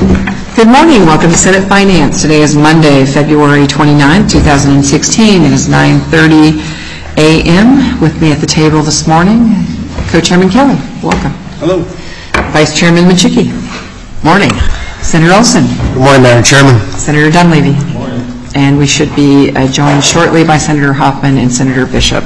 Good morning. Welcome to Senate Finance. Today is Monday, February 29, 2016. It is 9:30 a.m. With me at the table this morning, Co-Chairman Kelly. Welcome. Hello. Vice Chairman Machuki. Morning. Senator Olson. Good morning, Madam Chairman. Senator Dunleavy. Good morning. And we should be joined shortly by Senator Hoffman and Senator Bishop.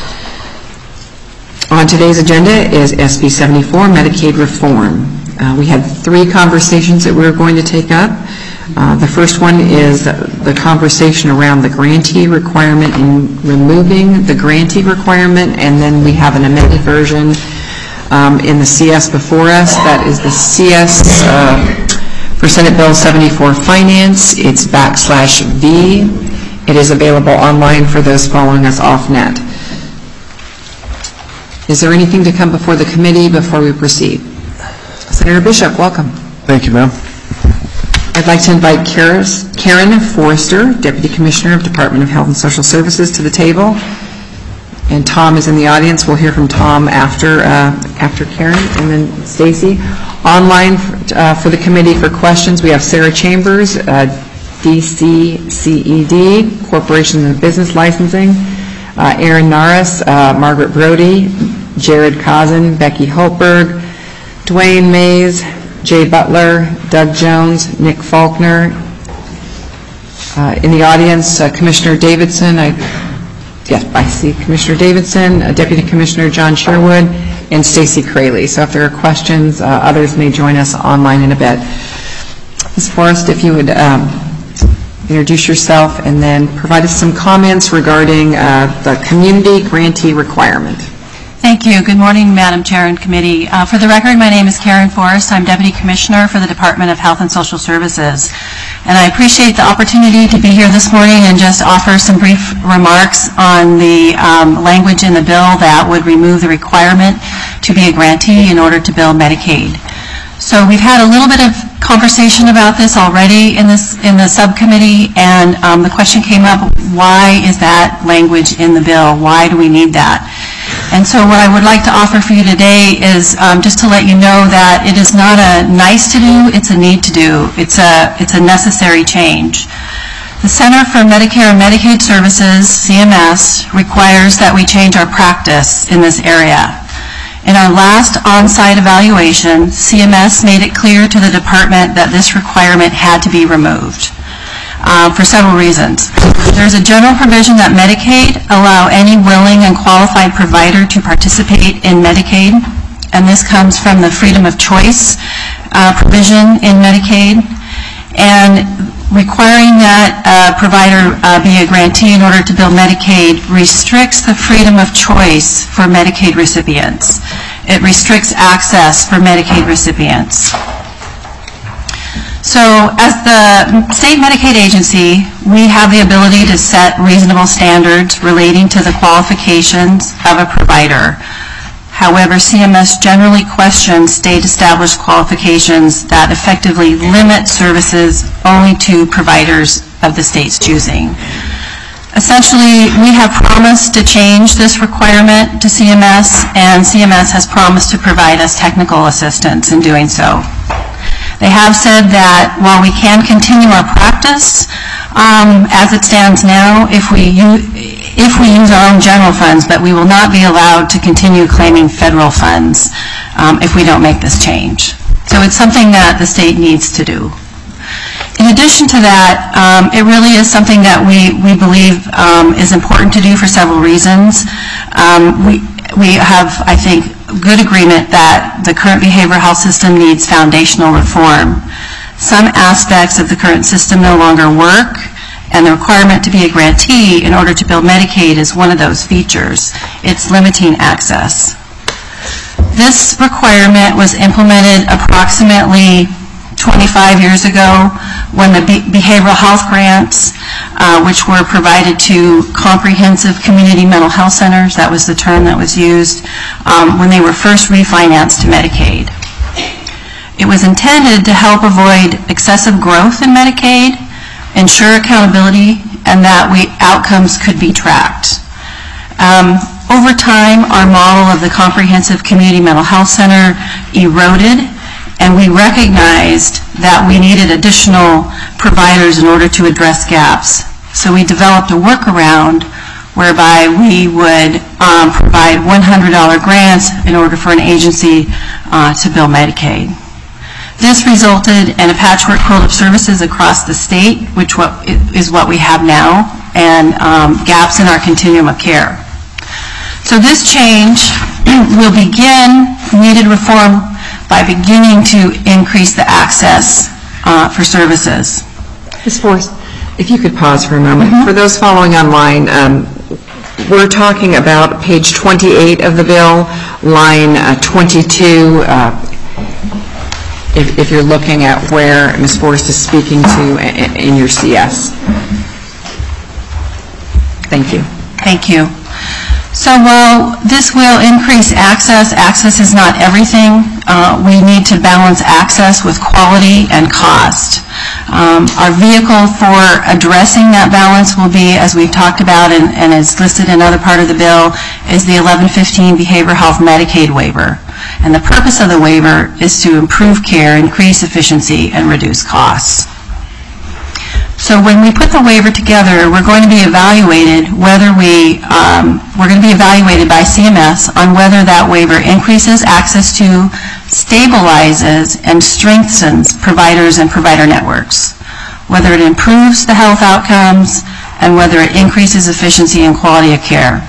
On today's agenda is SB 74, Medicaid Reform. We had three conversations that we're going to take up. The first one is the conversation around the grantee requirement and removing the grantee requirement, and then we have an amended version in the CS before us. That is the CS for Senate Bill 74 Finance. It's /V. It is available online for those following us off-net. Is there anything to come before the committee before we proceed? Senator Bishop, welcome. Thank you, ma'am. I'd like to invite Karen Forrester, Deputy Commissioner of Department of Health and Social Services, to the table. And Tom is in the audience. We'll hear from Tom after Karen, and then Stacy. Online for the committee for questions, we have Sarah Chambers, DCCED, Corporation and Business Licensing, Aaron Naras, Margaret Brody, Jared Kazan, Becky Holtberg, Dwayne Mays, Jay Butler, Doug Jones, Nick Faulkner. In the audience, Commissioner Davidson. I see Commissioner Davidson, Deputy Commissioner John Sherwood, and Stacy Crayley. So if there are questions, others may join us online in a bit. Ms. Forrest, if you would introduce yourself and then provide us some comments regarding the community grantee requirement. Thank you. Good morning, Madam Chair and Committee. For the record, my name is Karen Forrest. I'm Deputy Commissioner for the Department of Health and Social Services. And I appreciate the opportunity to be here this morning and just offer some brief remarks on the language in the bill that would remove the requirement to be a grantee in order to bill Medicaid. So we've had a little bit of conversation about this already in the subcommittee, and the question came up, why is that language in the bill? Why do we need that? And so what I would like to offer for you today is just to let you know that it is not a nice to do, it's a need to do. It's a necessary change. The Center for Medicare and Medicaid Services, CMS, requires that we change our practice in this area. In our last on-site evaluation, CMS made it clear to the department that this requirement had to be removed for several reasons. There's a general provision that Medicaid allow any willing and qualified provider to participate in Medicaid, and this comes from the freedom of choice provision in Medicaid. And requiring that a provider be a grantee in order to bill Medicaid restricts the freedom of choice for Medicaid recipients. It restricts access for Medicaid recipients. So as the state Medicaid agency, we have the ability to set reasonable standards relating to the qualifications of a provider. However, CMS generally questions state-established qualifications that effectively limit services only to providers of the state's choosing. Essentially, we have promised to change this requirement to CMS, and CMS has promised to provide us technical assistance in doing so. They have said that while we can continue our practice as it stands now, if we use our own general funds, but we will not be allowed to continue claiming federal funds if we don't make this change. So it's something that the state needs to do. In addition to that, it really is something that we believe is important to do for several reasons. We have, I think, good agreement that the current behavioral health system needs foundational reform. Some aspects of the current system no longer work, and the requirement to be a grantee in order to bill Medicaid is one of those features. It's limiting access. This requirement was implemented approximately 25 years ago when the behavioral health grants, which were provided to comprehensive community mental health centers, that was the term that was used, when they were first refinanced to Medicaid. It was intended to help avoid excessive growth in Medicaid, ensure accountability, and that outcomes could be tracked. Over time, our model of the comprehensive community mental health center eroded, and we recognized that we needed additional providers in order to address gaps. So we developed a workaround whereby we would provide $100 grants in order for an agency to bill Medicaid. This resulted in a patchwork quilt of services across the state, which is what we have now, and gaps in our continuum of care. So this change will begin needed reform by beginning to increase the access for services. Ms. Forrest, if you could pause for a moment. For those following online, we're talking about page 28 of the bill, line 22, if you're looking at where Ms. Forrest is speaking to in your CS. Thank you. Thank you. So while this will increase access, access is not everything. We need to balance access with quality and cost. Our vehicle for addressing that balance will be, as we've talked about and is listed in another part of the bill, is the 1115 Behavioral Health Medicaid waiver. And the purpose of the waiver is to improve care, increase efficiency, and reduce costs. So when we put the waiver together, we're going to be evaluated whether we're going to be evaluated by CMS on whether that waiver increases access to, stabilizes, and strengthens providers and provider networks, whether it improves the health outcomes, and whether it increases efficiency and quality of care.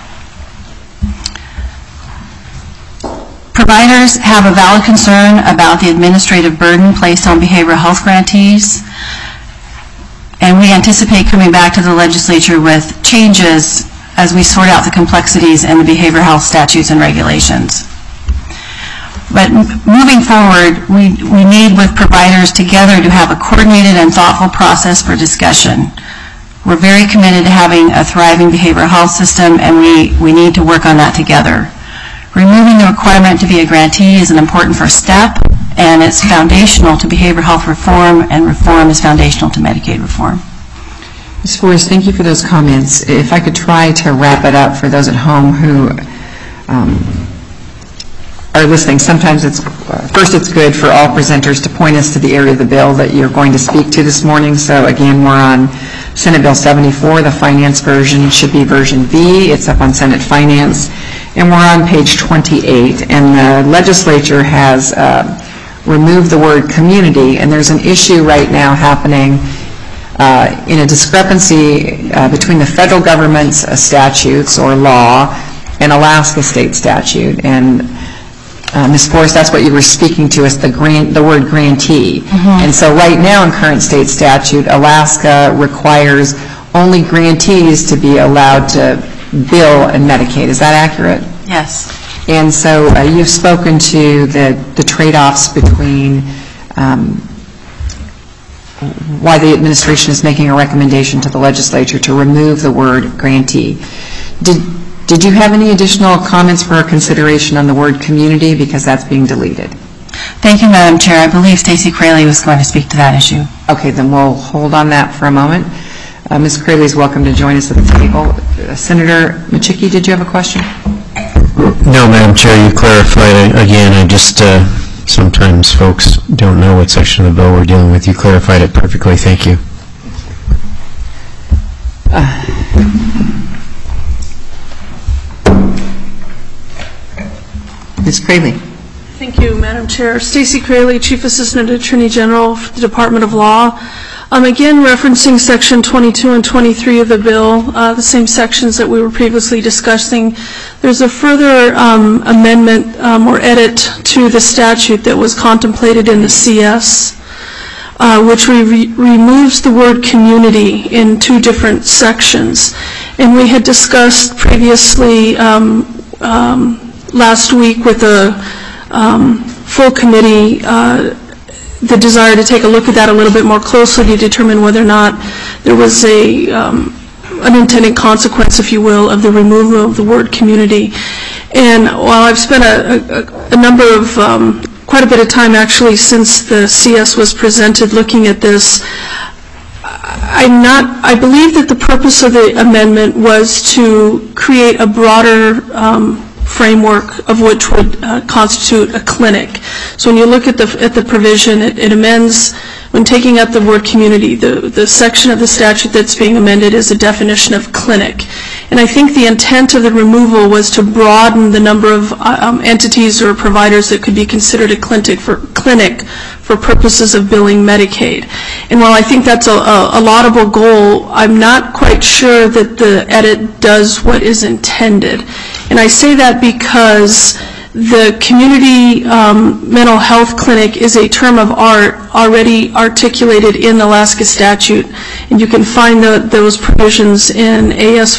Providers have a valid concern about the administrative burden placed on behavioral health grantees, and we anticipate coming back to the legislature with changes as we sort out the complexities in the behavioral health statutes and regulations. But moving forward, we need with providers together to have a coordinated and thoughtful process for discussion. We're very committed to having a thriving behavioral health system, and we need to work on that together. Removing the requirement to be a grantee is an important first step, and it's foundational to behavioral health reform, and reform is foundational to Medicaid reform. Ms. Forrest, thank you for those comments. If I could try to wrap it up for those at home who are listening, sometimes it's good for all presenters to point us to the area of the bill that you're going to speak to this morning. So again, we're on Senate Bill 74. The finance version should be version B. It's up on Senate Finance. And we're on page 28. And the legislature has removed the word community. And there's an issue right now happening in a discrepancy between the federal government's statutes or law and Alaska state statute. And Ms. Forrest, that's what you were speaking to as the word grantee. Mm-hmm. And so right now in current state statute, Alaska requires only grantees to be allowed to bill and Medicaid. Is that accurate? Yes. And so you've spoken to the trade-offs between why the administration is making a recommendation to the legislature to remove the word grantee. Did you have any additional comments for our consideration on the word community, because that's being deleted? Thank you, Madam Chair. I believe Stacey Crayley was going to speak to that issue. Okay, then we'll hold on that for a moment. Ms. Crayley is welcome to join us at the table. Senator Machicki, did you have a question? No, Madam Chair, you clarified it again. I just, sometimes folks don't know what section of the bill we're dealing with. You clarified it perfectly. Thank you. Ms. Crayley. Thank you, Madam Chair. Stacey Crayley, Chief Assistant Attorney General for the Department of Law. Again, referencing Section 22 and 23 of the bill, the same sections that we were previously discussing, there's a further amendment or edit to the statute that was contemplated in the CS, which removes the word community in two different sections. And we had discussed previously last week with the full committee the desire to take a look at that a little bit more closely to determine whether or not there was an unintended consequence, if you will, of the removal of the word community. And while I've spent a number of, quite a bit of time actually since the CS was presented looking at this, I believe that the purpose of the amendment was to create a broader framework of which would constitute a clinic. So when you look at the provision, it amends, when taking out the word community, the section of the statute that's being amended is a definition of clinic. And I think the intent of the removal was to broaden the number of entities or providers that could be considered a clinic for purposes of billing Medicaid. And while I think that's a laudable goal, I'm not quite sure that the edit does what is intended. And I say that because the community mental health clinic is a term of art already articulated in the Alaska statute, and you can find those provisions in AS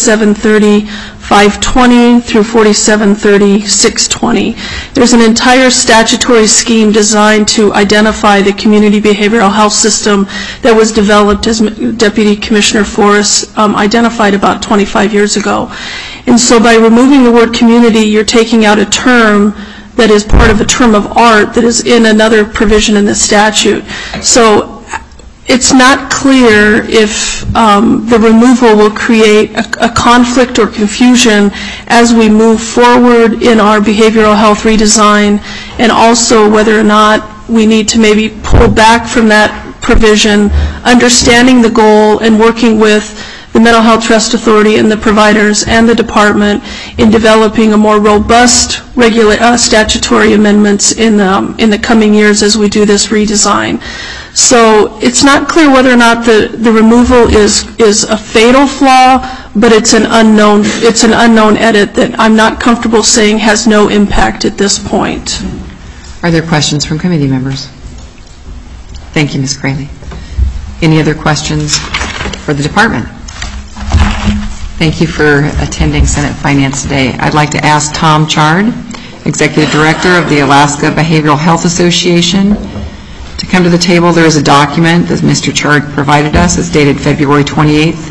4730-520 through 4730-620. There's an entire statutory scheme designed to identify the community behavioral health system that was developed, as Deputy Commissioner Forrest identified about 25 years ago. And so by removing the word community, you're taking out a term that is part of a term of art that is in another provision in the statute. So it's not clear if the removal will create a conflict or confusion as we move forward in our behavioral health redesign, and also whether or not we need to maybe pull back from that provision, understanding the goal and working with the Mental Health Trust Authority and the providers and the department in developing a more robust statutory amendments in the coming years as we do this redesign. So it's not clear whether or not the removal is a fatal flaw, but it's an unknown edit that I'm not comfortable saying has no impact at this point. Are there questions from committee members? Thank you, Ms. Crayley. Any other questions for the department? Thank you for attending Senate Finance Today. I'd like to ask Tom Chard, Executive Director of the Alaska Behavioral Health Association, to come to the table. There is a document that Mr. Chard provided us. It's dated February 28th,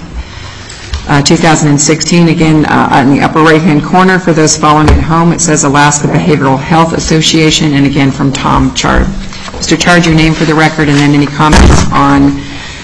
2016. Again, in the upper right-hand corner, for those following at home, it says Alaska Behavioral Health Association, and again from Tom Chard. Mr. Chard, your name for the record, and then any comments on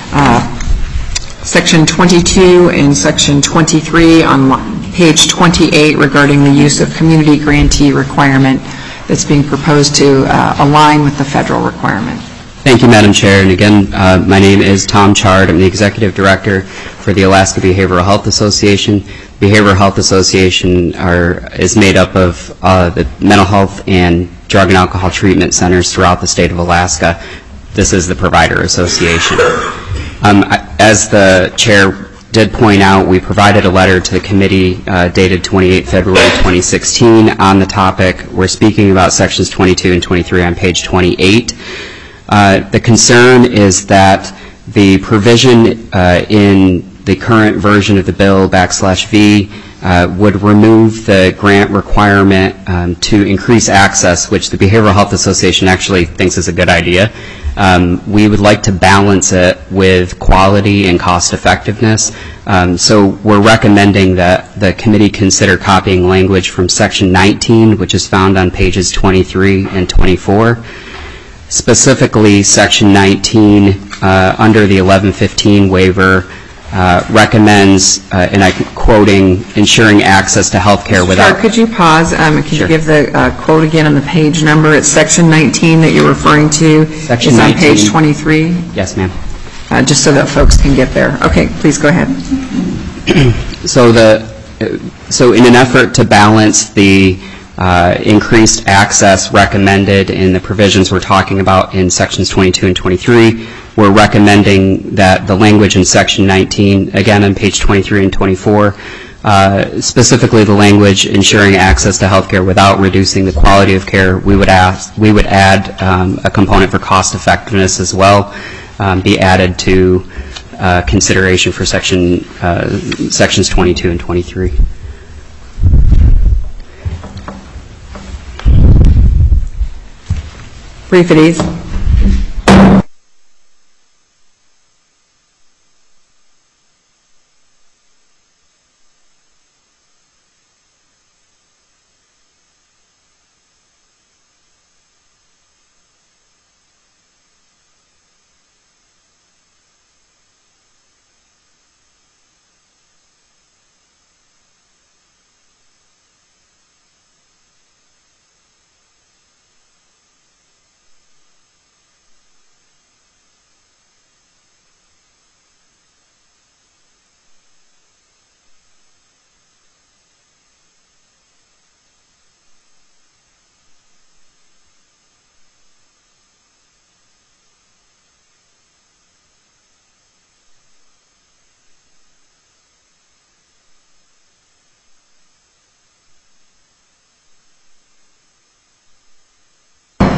Section 22 and Section 23 on page 28 regarding the use of community grantee requirement that's being proposed to align with the federal requirement. Thank you, Madam Chair. And again, my name is Tom Chard. I'm the Executive Director for the Alaska Behavioral Health Association. Behavioral Health Association is made up of the mental health and drug and alcohol treatment centers throughout the state of Alaska. This is the provider association. As the Chair did point out, we provided a letter to the committee dated 28 February 2016 on the topic. We're speaking about Sections 22 and 23 on page 28. The concern is that the provision in the current version of the bill, /V, would remove the grant requirement to increase access, which the Behavioral Health Association actually thinks is a good idea. We would like to balance it with quality and cost effectiveness. So we're recommending that the committee consider copying language from Section 19, which is found on pages 23 and 24. Specifically, Section 19, under the 1115 waiver, recommends, and I'm quoting, ensuring access to health care without... Could you pause? Could you give the quote again on the page number? It's Section 19 that you're referring to. Section it's 19. On page 23? Yes, ma'am. Just so that folks can get there. Okay, please go ahead. So in an effort to balance the increased access recommended in the provisions we're talking about in Sections 22 and 23, we're recommending that the language in Section 19, again on page 23 and 24, specifically the language ensuring access to health care without reducing the quality of care, we would add a component for cost effectiveness as well, be added to consideration for Sections 22 and 23. Brief at ease.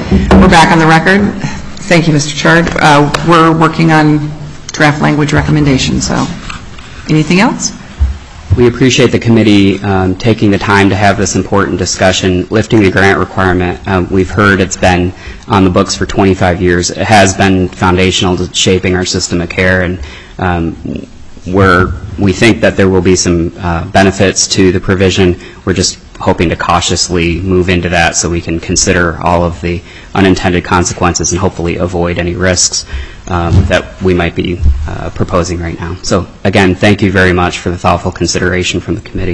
We're back on the record. Thank you, Mr. Chard. We're working on draft language recommendations, so anything else? We appreciate the committee taking the time to have this important discussion, lifting the grant requirement. We've heard it's been on the books for 25 years. It has been foundational to shaping our system of care, and we think that there will be some benefits to the provision. We're just hoping to cautiously move into that so we can consider all of the unintended consequences and hopefully avoid any risks that we might be proposing right now. So again, thank you very much for the thoughtful consideration from the committee.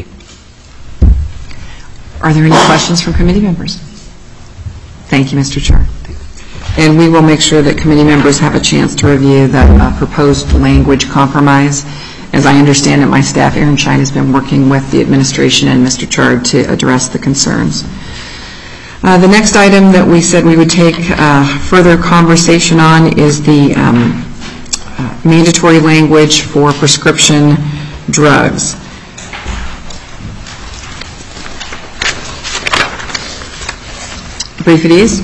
Are there any questions from committee members? Thank you, Mr. Chard. And we will make sure that committee members have a chance to review the proposed language compromise. As I understand it, my staff, Erin Shine, has been working with the administration and Mr. Chard to address the concerns. The next item that we said we would take further conversation on is the mandatory language for prescription drugs. Brief at ease.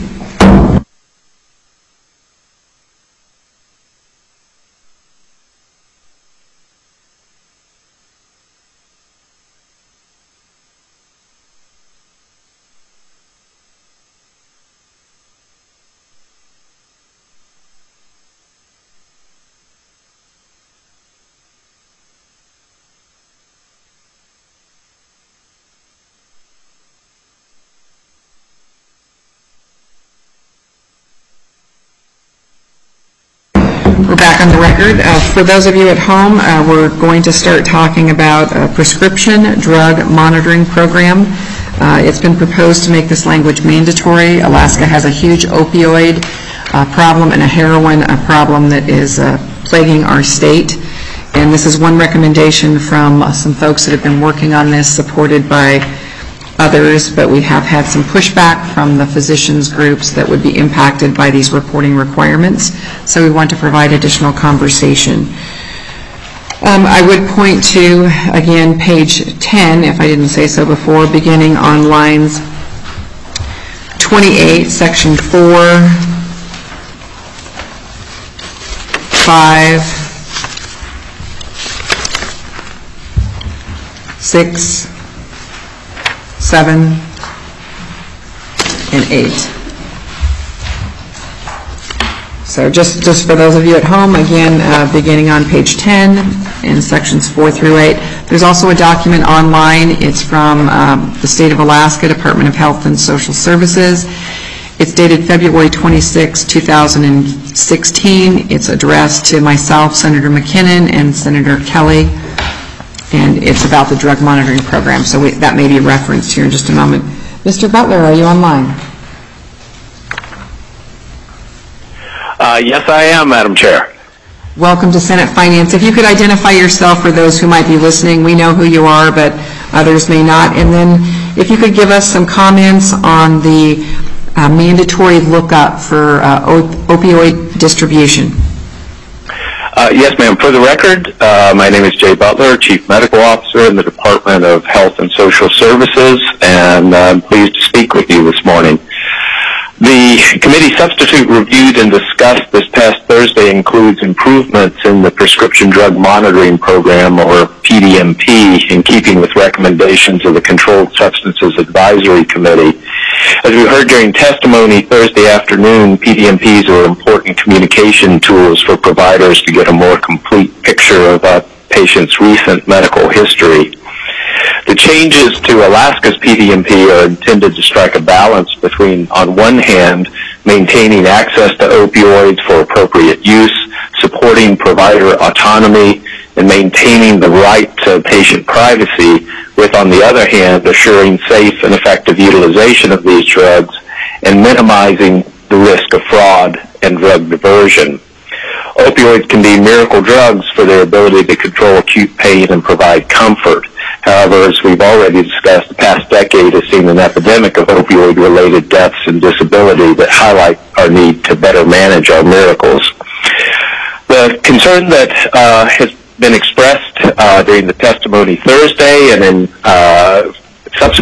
We're back on the record. For those of you at home, we're going to start talking about a prescription drug monitoring program. It's been proposed to make this language mandatory. Alaska has a huge opioid problem and a heroin problem that is plaguing our state. And this is one recommendation from some folks that have been working on this, supported by others, but we have had some pushback from the physicians groups that would be impacted by these reporting requirements. So we want to provide additional conversation. I would point to, again, page 10, if I didn't say so before, beginning on lines 28, section 4, 5, 6, 7, and 8. So just for those of you at home, again, beginning on page 10 in sections 4 through 8. There's also a document online. It's from the State of Alaska Department of Health and Social Services. It's dated February 26, 2016. It's addressed to myself, Senator McKinnon, and Senator Kelly. And it's about the drug monitoring program, so that may be referenced here in just a moment. Mr. Butler, are you online? Yes, I am, Madam Chair. Welcome to Senate Finance. If you could identify yourself for those who might be listening. We know who you are, but others may not. And then if you could give us some comments on the mandatory lookup for opioid distribution. Yes, ma'am. For the record, my name is Jay Butler, Chief Medical Officer in the Department of Health and Social Services, and I'm pleased to speak with you this morning. The committee substitute reviewed and discussed this past Thursday includes improvements in the Prescription Drug Monitoring Program, or PDMP, in keeping with recommendations of the Controlled Substances Advisory Committee. As we heard during testimony Thursday afternoon, PDMPs are important communication tools for providers to get a more complete picture of a patient's recent medical history. The changes to Alaska's PDMP are intended to strike a balance between, on one hand, maintaining access to opioids for appropriate use, supporting provider autonomy, and maintaining the right to patient privacy, with, on the other hand, assuring safe and effective utilization of these drugs and minimizing the risk of fraud and drug diversion. Opioids can be miracle drugs for their ability to control acute pain and provide comfort. However, as we've already discussed, the past decade has seen an epidemic of opioid-related deaths and disability that highlight our need to better manage our miracles. The concern that has been expressed during the testimony Thursday and in subsequent discussion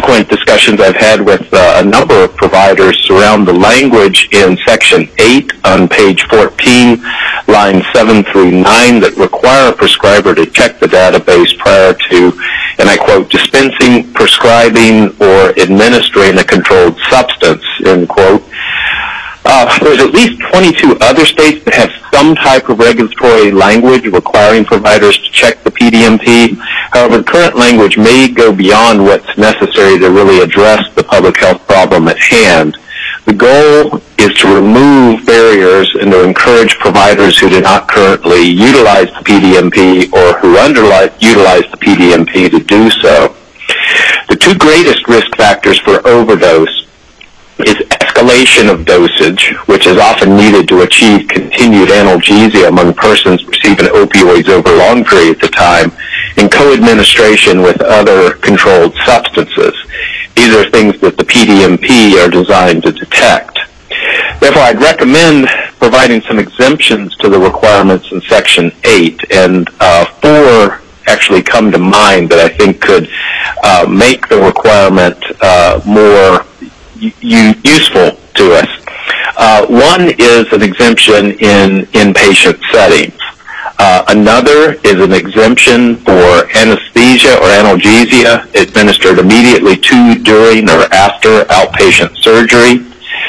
discussions I've had with a number of providers surround the language in Section 8 on page 14, lines 7 through 9, that require a prescriber to check the database prior to, and I quote, dispensing, prescribing, or administering a controlled substance, end quote. There's at least 22 other states that have some type of regulatory language requiring providers to check the PDMP. However, the current language may go beyond what's necessary to really address the public health problem at hand. The goal is to remove barriers and to encourage providers who do not currently utilize the PDMP or who utilize the PDMP to do so. The two greatest risk factors for overdose is escalation of dosage, which is often needed to achieve continued analgesia among persons receiving opioids over long periods of time, and co-administration with other controlled substances. These are things that the PDMP are designed to detect. Therefore, I'd recommend providing some exemptions to the requirements in Section 8, and 4 actually come to mind that I think could make the requirement more useful to us. One is an exemption in inpatient settings. Another is an exemption for anesthesia or analgesia administered immediately to, during, or after outpatient surgery.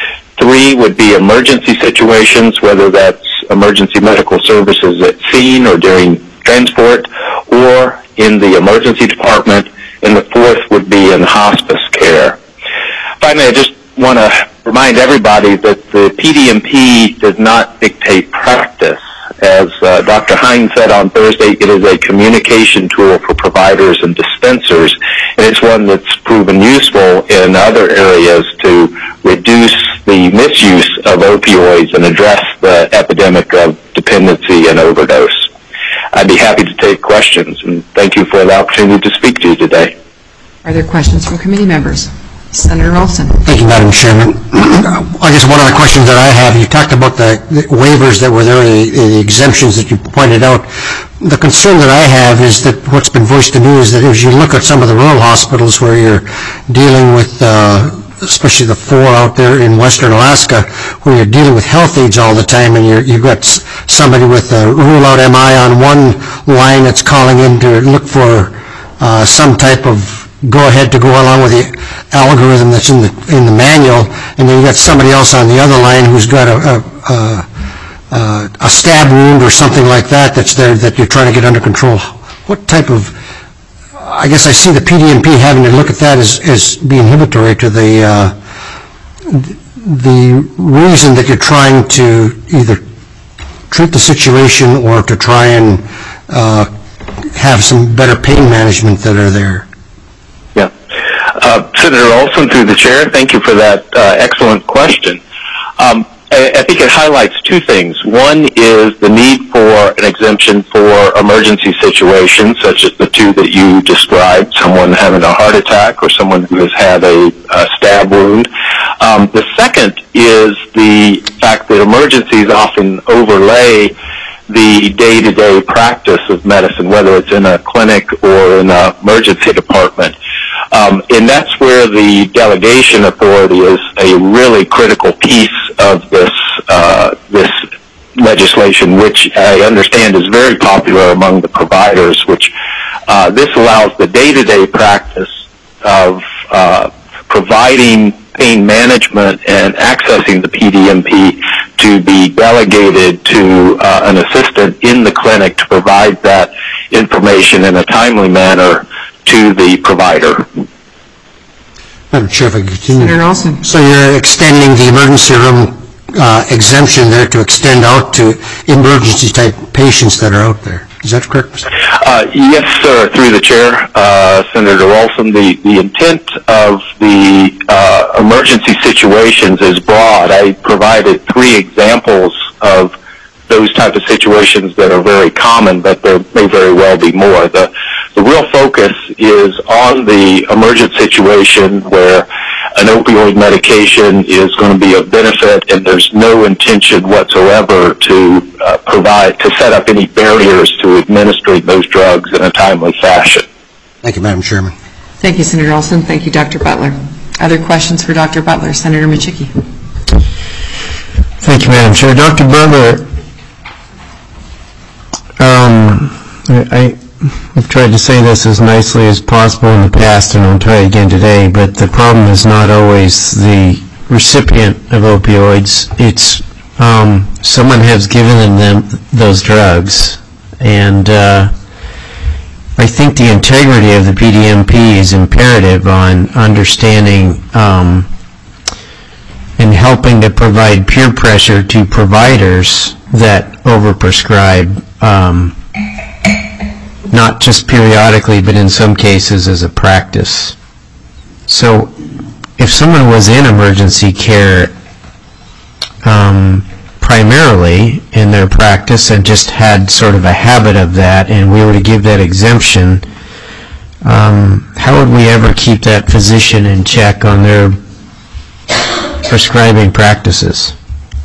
3 would be emergency situations, whether that's emergency medical services at scene or during transport, or in the emergency department. And the 4th would be in hospice care. Finally, I just want to remind everybody that the PDMP does not dictate practice. As Dr. Hines said on Thursday, it is a communication tool for providers and dispensers, and it's one that's proven useful in other areas to reduce the misuse of opioids and address the epidemic of dependency and overdose. I'd be happy to take questions, and thank you for the opportunity to speak to you today. Are there questions from committee members? Senator Olson. Thank you, Madam Chairman. I guess one of the questions that I have, you talked about the waivers that were there, the exemptions that you pointed out. The concern that I have is that what's been voiced to me is that as you look at some of the rural hospitals where you're dealing with, especially the 4 out there in western Alaska, where you're dealing with health aides all the time, and you've got somebody with a rule-out MI on one line that's calling in to look for some type of go-ahead to go along with the algorithm that's in the manual, and then you've got somebody else on the other line who's got a stab wound or something like that that's there that you're trying to get under control. What type of, I guess I see the PDMP having to look at that as being inhibitory to the reason that you're trying to either treat the situation or to try and have some better pain management that are there. Yeah. Senator Olson, through the chair, thank you for that excellent question. I think it highlights 2 things. One is the need for an exemption for emergency situations, such as the 2 that you described, someone having a heart attack or someone who has had a stab wound. The second is the fact that emergencies often overlay the day-to-day practice of medicine, whether it's in a clinic or in an emergency department. And that's where the delegation authority is a really critical piece of this legislation, which I understand is very popular among the providers, which this allows the day-to-day practice of providing pain management and accessing the PDMP to be delegated to an assistant in the clinic to provide that information in a timely manner to the provider. Madam Chair, if I could continue. Senator Olson. So you're extending the emergency room exemption there to extend out to emergency-type patients that are out there. Is that correct? Yes, sir. Through the chair, Senator Olson, the intent of the emergency situations is broad. I provided 3 examples of those type of situations that are very common, but there may very well be more. The real focus is on the emergent situation where an opioid medication is going to be of benefit, and there's no intention whatsoever to set up any barriers to administering those drugs in a timely fashion. Thank you, Madam Chairman. Thank you, Senator Olson. Thank you, Dr. Butler. Other questions for Dr. Butler? Senator Machicki. Thank you, Madam Chair. Dr. Butler, I've tried to say this as nicely as possible in the past, and I'll try again today, but the problem is not always the recipient of opioids. It's someone has given them those drugs, and I think the integrity of the PDMP is imperative on understanding and helping to provide peer pressure to providers that overprescribe, not just periodically, but in some cases as a practice. So if someone was in emergency care primarily in their practice and just had sort of a habit of that, and we were to give that exemption, how would we ever keep that physician in check on their prescribing practices?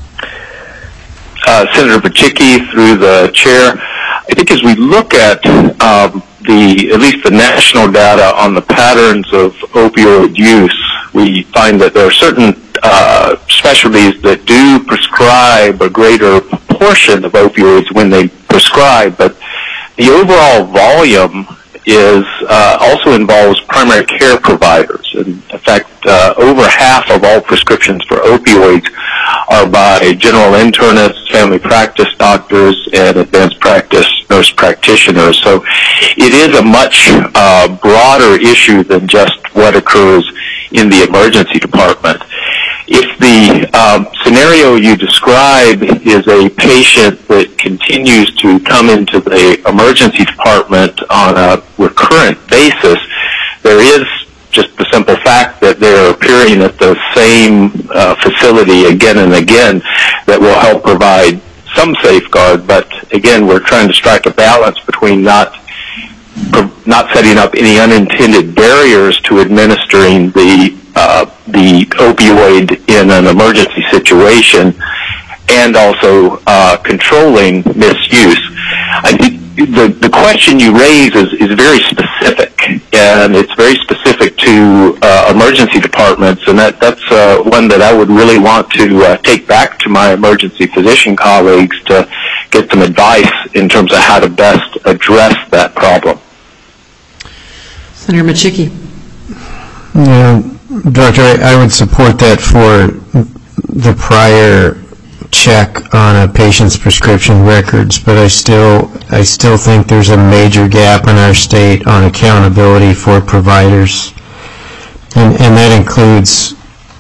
Senator Machicki, through the chair, I think as we look at at least the national data on the patterns of opioid use, we find that there are certain specialties that do prescribe a greater proportion of opioids when they prescribe, but the overall volume is also involves primary care providers. And in fact, over half of all prescriptions for opioids are by general internists, family practice doctors, and advanced practice nurse practitioners. So it is a much broader issue than just what occurs in the emergency department. If the scenario you describe is a patient that continues to come into the emergency department on a recurrent basis, there is just the simple fact that they're appearing at the same facility again and again that will help provide some safeguard. But again, we're trying to strike a balance between not setting up any unintended barriers to administering the opioid in an emergency situation, and also controlling misuse. I think the question you raise is very specific, and it's very specific to emergency departments, and that's one that I would really want to take back to my emergency physician colleagues to get some advice in terms of how to best address that problem. Senator Machicki. Yeah, Doctor, I would support that for the prior check on a patient's prescription records, but I still think there's a major gap in our state on accountability for providers, and that includes,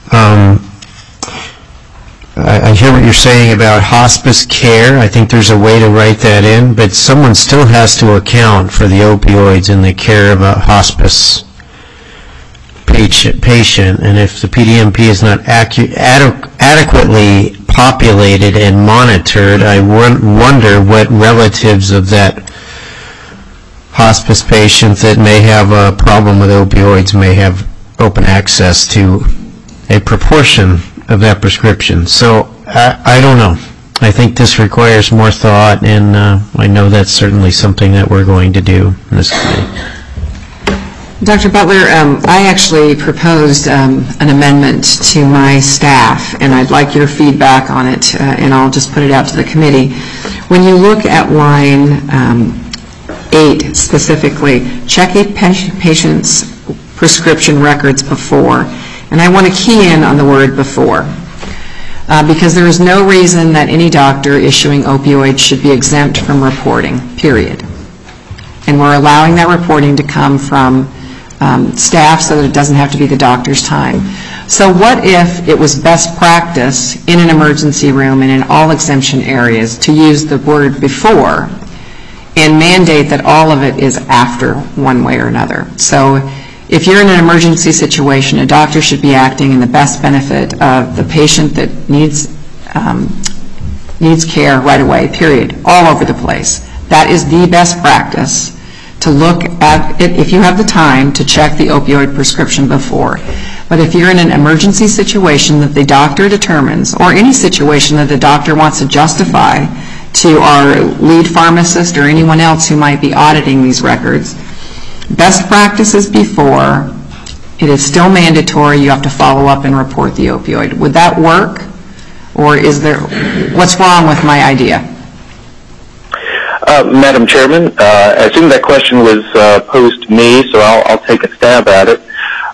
I hear what you're saying about hospice care. I think there's a way to write that in, but someone still has to account for the opioids in the care of a hospice patient, and if the PDMP is not adequately populated and monitored, I wonder what relatives of that hospice patient that may have a problem with opioids may have open access to a proportion of that prescription. So I don't know. I think this requires more thought, and I know that's certainly something that we're going to do in this committee. Dr. Butler, I actually proposed an amendment to my staff, and I'd like your feedback on it, and I'll just put it out to the committee. When you look at line 8 specifically, check a patient's prescription records before, and I want to key in on the word before, because there is no reason that any doctor issuing opioids should be exempt from reporting, period. And we're allowing that reporting to come from staff so that it doesn't have to be the doctor's time. So what if it was best practice in an emergency room and in all exemption areas to use the word before and mandate that all of it is after one way or another? So if you're in an emergency situation, a doctor should be acting in the best benefit of the patient that needs care right away, period, all over the place. That is the best practice, to look at it if you have the time to check the opioid prescription before. But if you're in an emergency situation that the doctor determines, or any situation that the doctor wants to justify to our lead pharmacist or anyone else who might be auditing these records, best practices before, it is still mandatory, you have to follow up and report the opioid. Would that work? Or what's wrong with my idea? Madam Chairman, I assume that question was posed to me, so I'll take a stab at it.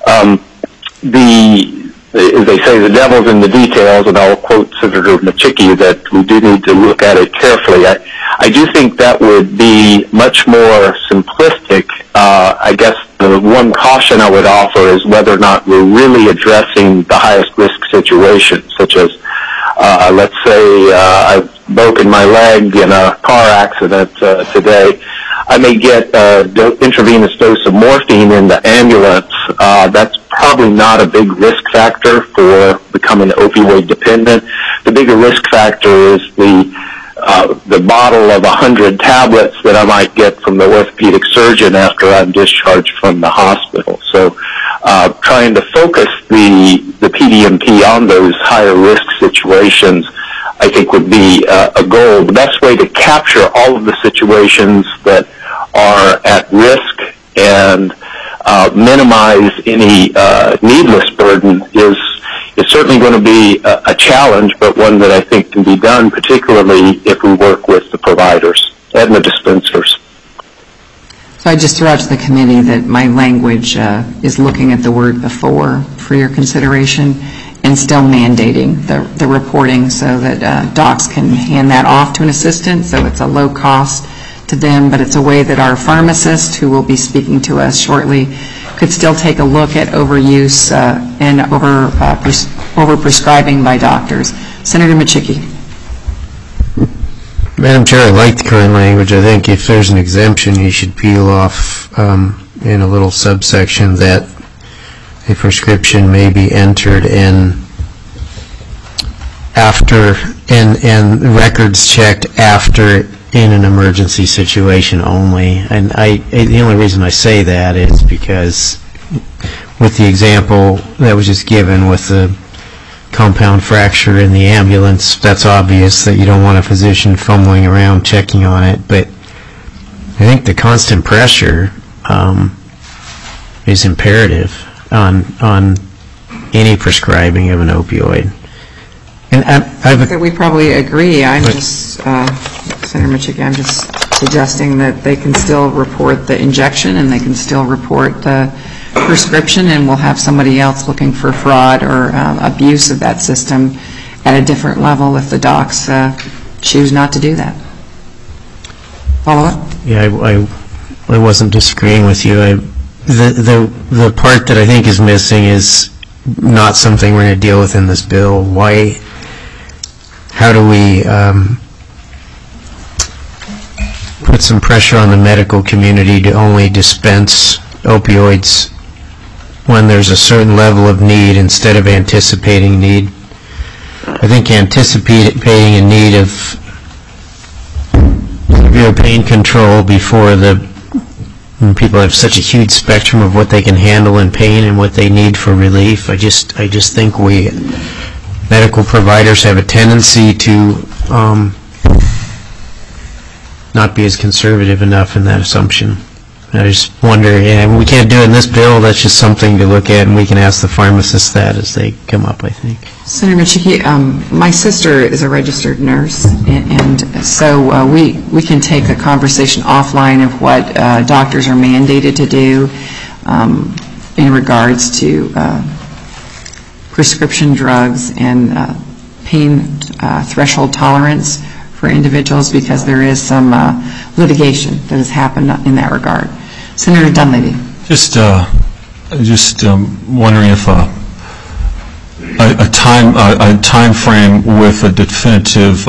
As they say, the devil's in the details, and I'll quote Senator Machicki that we do need to look at it carefully. I do think that would be much more simplistic. I guess the one caution I would offer is whether or not we're really addressing the highest risk situations, such as, let's say, I've broken my leg in a car accident today. I may get an intravenous dose of morphine in the ambulance. That's probably not a big risk factor for becoming opioid dependent. The bigger risk factor is the bottle of 100 tablets that I might get from the orthopedic surgeon after I'm discharged from the hospital. So trying to focus the PDMP on those higher risk situations, I think, would be a goal. The best way to capture all of the situations that are at risk and minimize any needless burden is certainly going to be a challenge, but one that I think can be done, particularly if we work with the providers and the dispensers. So I just threw out to the committee that my language is looking at the word before for your consideration and still mandating the reporting so that docs can hand that off to an assistant, so it's a low cost to them, but it's a way that our pharmacist, who will be speaking to us shortly, could still take a look at overuse and over-prescribing by doctors. Senator Machicki. Madam Chair, I like the current language. I think if there's an exemption, you should peel off in a little subsection that a prescription may be entered in after and records checked after in an emergency situation only. And the only reason I say that is because with the example that was just given with the compound fracture in the ambulance, that's obvious that you don't want a physician fumbling around checking on it. But I think the constant pressure is imperative on any prescribing of an opioid. And we probably agree. I'm just, Senator Machicki, I'm just suggesting that they can still report the injection and they can still report the prescription, and we'll have somebody else looking for fraud or abuse of that system at a different level if the docs choose not to do that. Follow up? Yeah, I wasn't disagreeing with you. The part that I think is missing is not something we're going to deal with in this bill. How do we put some pressure on the medical community to only dispense opioids when there's a certain level of need instead of anticipating need? I think anticipating a need of severe pain control before people have such a huge spectrum of what they can handle in pain and what they need for relief. I just think medical providers have a tendency to not be as conservative enough in that assumption. I just wonder, we can't do it in this bill, that's just something to look at, and we can ask the pharmacists that as they come up, I think. Senator Machicki, my sister is a registered nurse, and so we can take a conversation offline of what doctors are mandated to do in regards to prescription drugs and pain threshold tolerance for individuals, because there is some litigation that has happened in that regard. Senator Dunleavy. Just wondering if a time frame with a definitive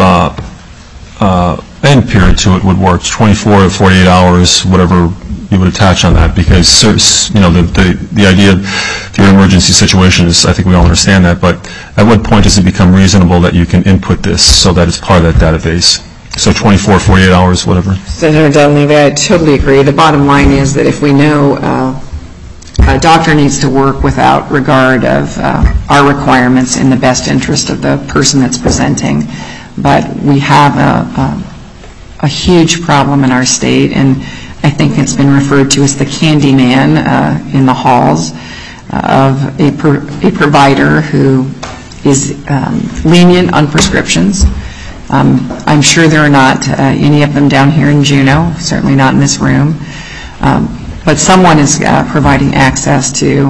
end period to it would work, 24 to 48 hours, whatever you would attach on that, because the idea of your emergency situation is, I think we all understand that, but at what point does it become reasonable that you can input this so that it's part of that database? So 24, 48 hours, whatever. Senator Dunleavy, I totally agree. The bottom line is that if we know a doctor needs to work without regard of our requirements in the best interest of the person that's presenting, but we have a huge problem in our state, and I think it's been referred to as the candy man in the halls of a provider who is lenient on prescriptions. I'm sure there are not any of them down here in Juneau, certainly not in this room, but someone is providing access to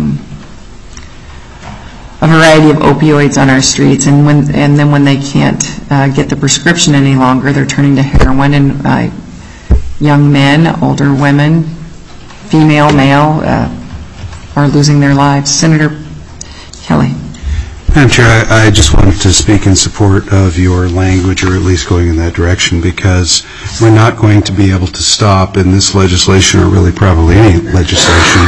a variety of opioids on our streets, and then when they can't get the prescription any longer, they're turning to heroin, and young men, older women, female, male, are losing their lives. Senator Kelly. Madam Chair, I just wanted to speak in support of your language, or at least going in that direction, because we're not going to be able to stop in this legislation, or really probably any legislation,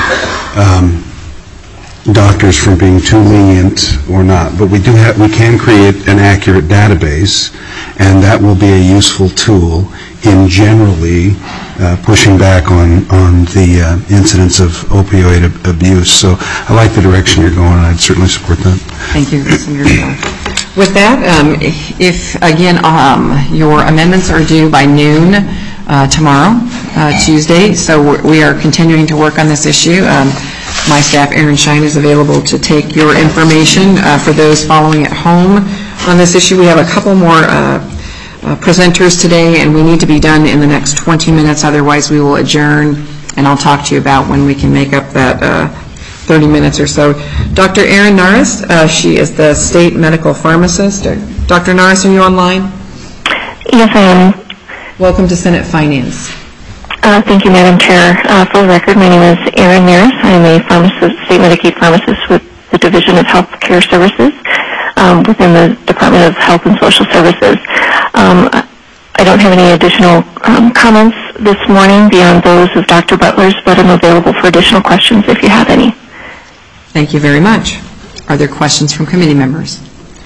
doctors from being too lenient or not. But we can create an accurate database, and that will be a useful tool in generally pushing back on the incidence of opioid abuse. So I like the direction you're going, and I'd certainly support that. Thank you, Senator Kelly. With that, if, again, your amendments are due by noon tomorrow, Tuesday, so we are continuing to work on this issue. My staff, Aaron Shine, is available to take your information for those following at home on this issue. We have a couple more presenters today, and we need to be done in the next 20 minutes. Otherwise, we will adjourn, and I'll talk to you about when we can make up that 30 minutes or so. Dr. Erin Norris, she is the state medical pharmacist. Dr. Norris, are you online? Yes, I am. Welcome to Senate Finance. Thank you, Madam Chair. For the record, my name is Erin Norris. I'm a state Medicaid pharmacist with the Division of Health Care Services within the Department of Health and Social Services. I don't have any additional comments this morning beyond those of Dr. Butler's, but I'm available for additional questions if you have any. Thank you very much. Are there questions from committee members?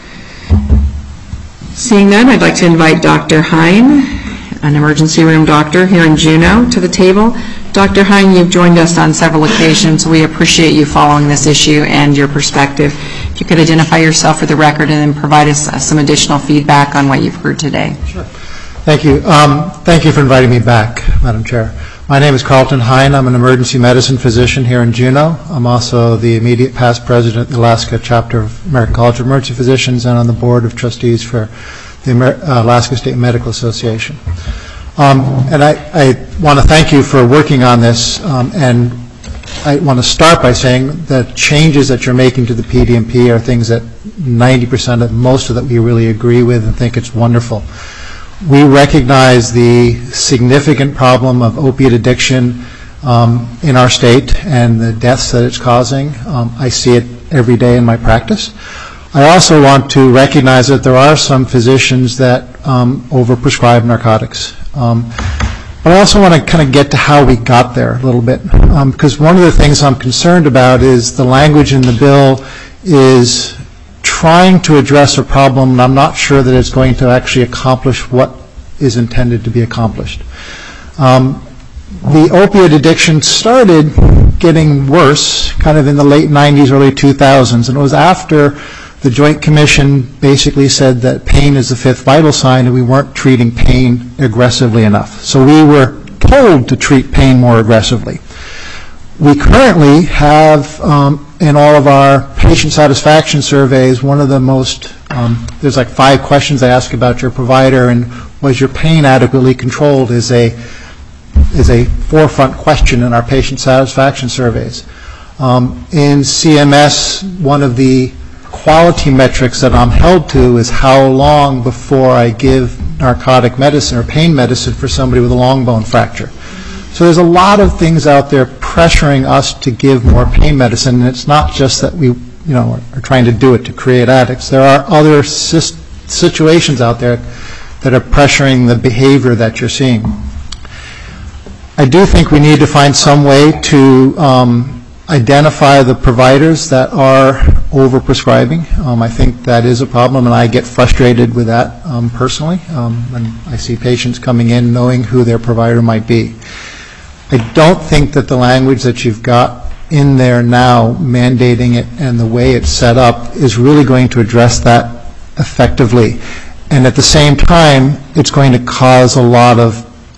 Seeing none, I'd like to invite Dr. Hine, an emergency room doctor here in Juneau, to the table. Dr. Hine, you've joined us on several occasions. We appreciate you following this issue and your perspective. If you could identify yourself for the record and then provide us some additional feedback on what you've heard today. Sure. Thank you. Thank you for inviting me back, Madam Chair. My name is Carlton Hine. I'm an emergency medicine physician here in Juneau. I'm also the immediate past president of the Alaska chapter of American College of Emergency Physicians and on the board of trustees for the Alaska State Medical Association. And I want to thank you for working on this, and I want to start by saying the changes that you're making to the PDMP are things that 90% of most of that we really agree with and think it's wonderful. We recognize the significant problem of opiate addiction in our state and the deaths that it's causing. I see it every day in my practice. I also want to recognize that there are some physicians that overprescribe narcotics. But I also want to kind of get to how we got there a little bit, because one of the things I'm concerned about is the language in the bill is trying to address a problem, and I'm not sure that it's going to actually accomplish what is intended to be accomplished. The opiate addiction started getting worse kind of in the late 90s, early 2000s, and it was after the Joint Commission basically said that pain is the fifth vital sign and we weren't treating pain aggressively enough. So we were told to treat pain more aggressively. We currently have in all of our patient satisfaction surveys, one of the most, there's like 5 questions they ask about your provider, and was your pain adequately controlled is a forefront question in our patient satisfaction surveys. In CMS, one of the quality metrics that I'm held to is how long before I give narcotic medicine or pain medicine for somebody with a long bone fracture. So there's a lot of things out there pressuring us to give more pain medicine, and it's not just that we are trying to do it to create addicts. There are other situations out there that are pressuring the behavior that you're seeing. I do think we need to find some way to identify the providers that are overprescribing. I think that is a problem, and I get frustrated with that personally when I see patients coming in knowing who their provider might be. I don't think that the language that you've got in there now, mandating it and the way it's set up, is really going to address that effectively. And at the same time, it's going to cause a lot of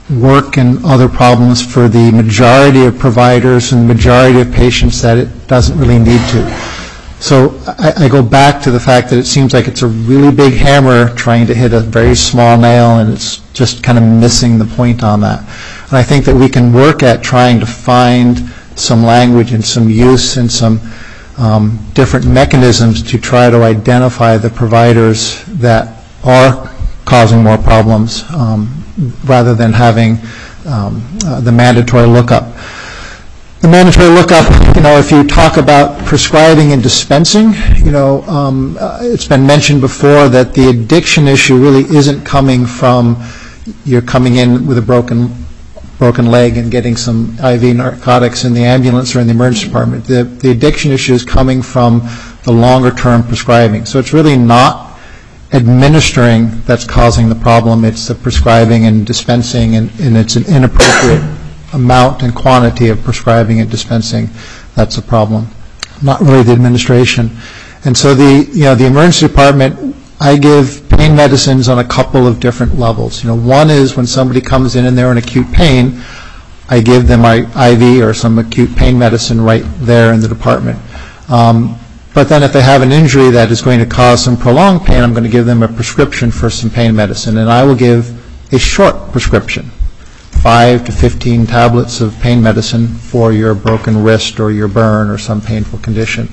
work and other problems for the majority of providers and the majority of patients that it doesn't really need to. So I go back to the fact that it seems like it's a really big hammer trying to hit a very small nail, and it's just kind of missing the point on that. And I think that we can work at trying to find some language and some use and some different mechanisms to try to identify the providers that are causing more problems rather than having the mandatory lookup. The mandatory lookup, if you talk about prescribing and dispensing, it's been mentioned before that the addiction issue really isn't coming from you're coming in with a broken leg and getting some IV narcotics in the ambulance or in the emergency department. The addiction issue is coming from the longer-term prescribing. So it's really not administering that's causing the problem. It's the prescribing and dispensing, and it's an inappropriate amount and quantity of prescribing and dispensing that's a problem, not really the administration. And so the emergency department, I give pain medicines on a couple of different levels. One is when somebody comes in and they're in acute pain, I give them my IV or some acute pain medicine right there in the department. But then if they have an injury that is going to cause some prolonged pain, I'm going to give them a prescription for some pain medicine, and I will give a short prescription, 5 to 15 tablets of pain medicine for your broken wrist or your burn or some painful condition.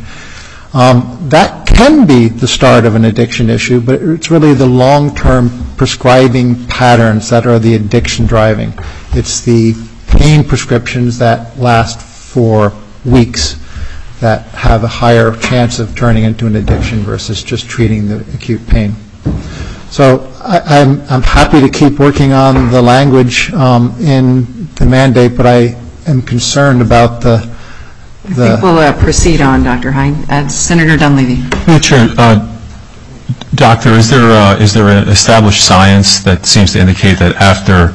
That can be the start of an addiction issue, but it's really the long-term prescribing patterns that are the addiction driving. It's the pain prescriptions that last for weeks that have a higher chance of turning into an addiction versus just treating the acute pain. So I'm happy to keep working on the language in the mandate, but I am concerned about the... I think we'll proceed on, Dr. Hine. Senator Dunleavy. Chair, Doctor, is there an established science that seems to indicate that after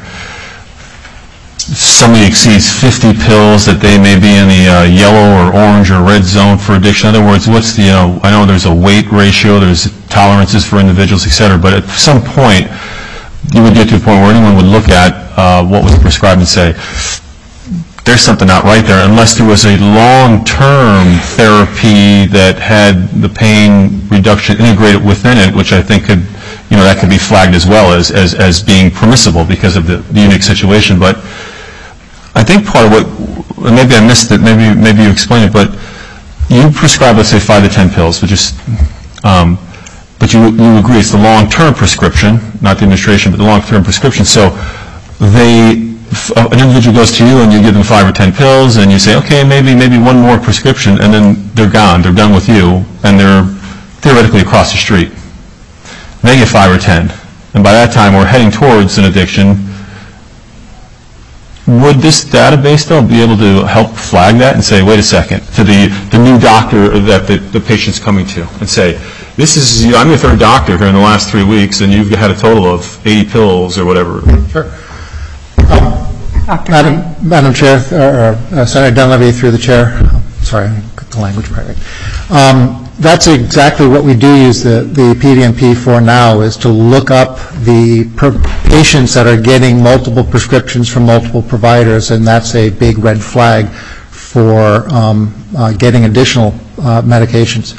somebody exceeds 50 pills that they may be in the yellow or orange or red zone for addiction? In other words, what's the, I know there's a weight ratio, there's tolerances for individuals, et cetera, but at some point you would get to a point where anyone would look at what was prescribed and say, there's something not right there, unless there was a long-term therapy that had the pain reduction integrated within it, which I think could, that could be flagged as well as being permissible because of the unique situation. But I think part of what, maybe I missed it, maybe you explained it, but you prescribe, let's say, 5 to 10 pills, but you agree it's the long-term prescription, not the administration, but the long-term prescription. So an individual goes to you and you give them 5 or 10 pills and you say, okay, maybe one more prescription, and then they're gone. They're done with you, and they're theoretically across the street. They get 5 or 10, and by that time we're heading towards an addiction. Would this database, though, be able to help flag that and say, wait a second, to the new doctor that the patient's coming to, and say, I'm your third doctor here in the last 3 weeks, and you've had a total of 80 pills or whatever. Sure. Madam Chair, or Senator Dunleavy through the chair. Sorry, I got the language right. That's exactly what we do use the PDMP for now, is to look up the patients that are getting multiple prescriptions from multiple providers, and that's a big red flag for getting additional medications.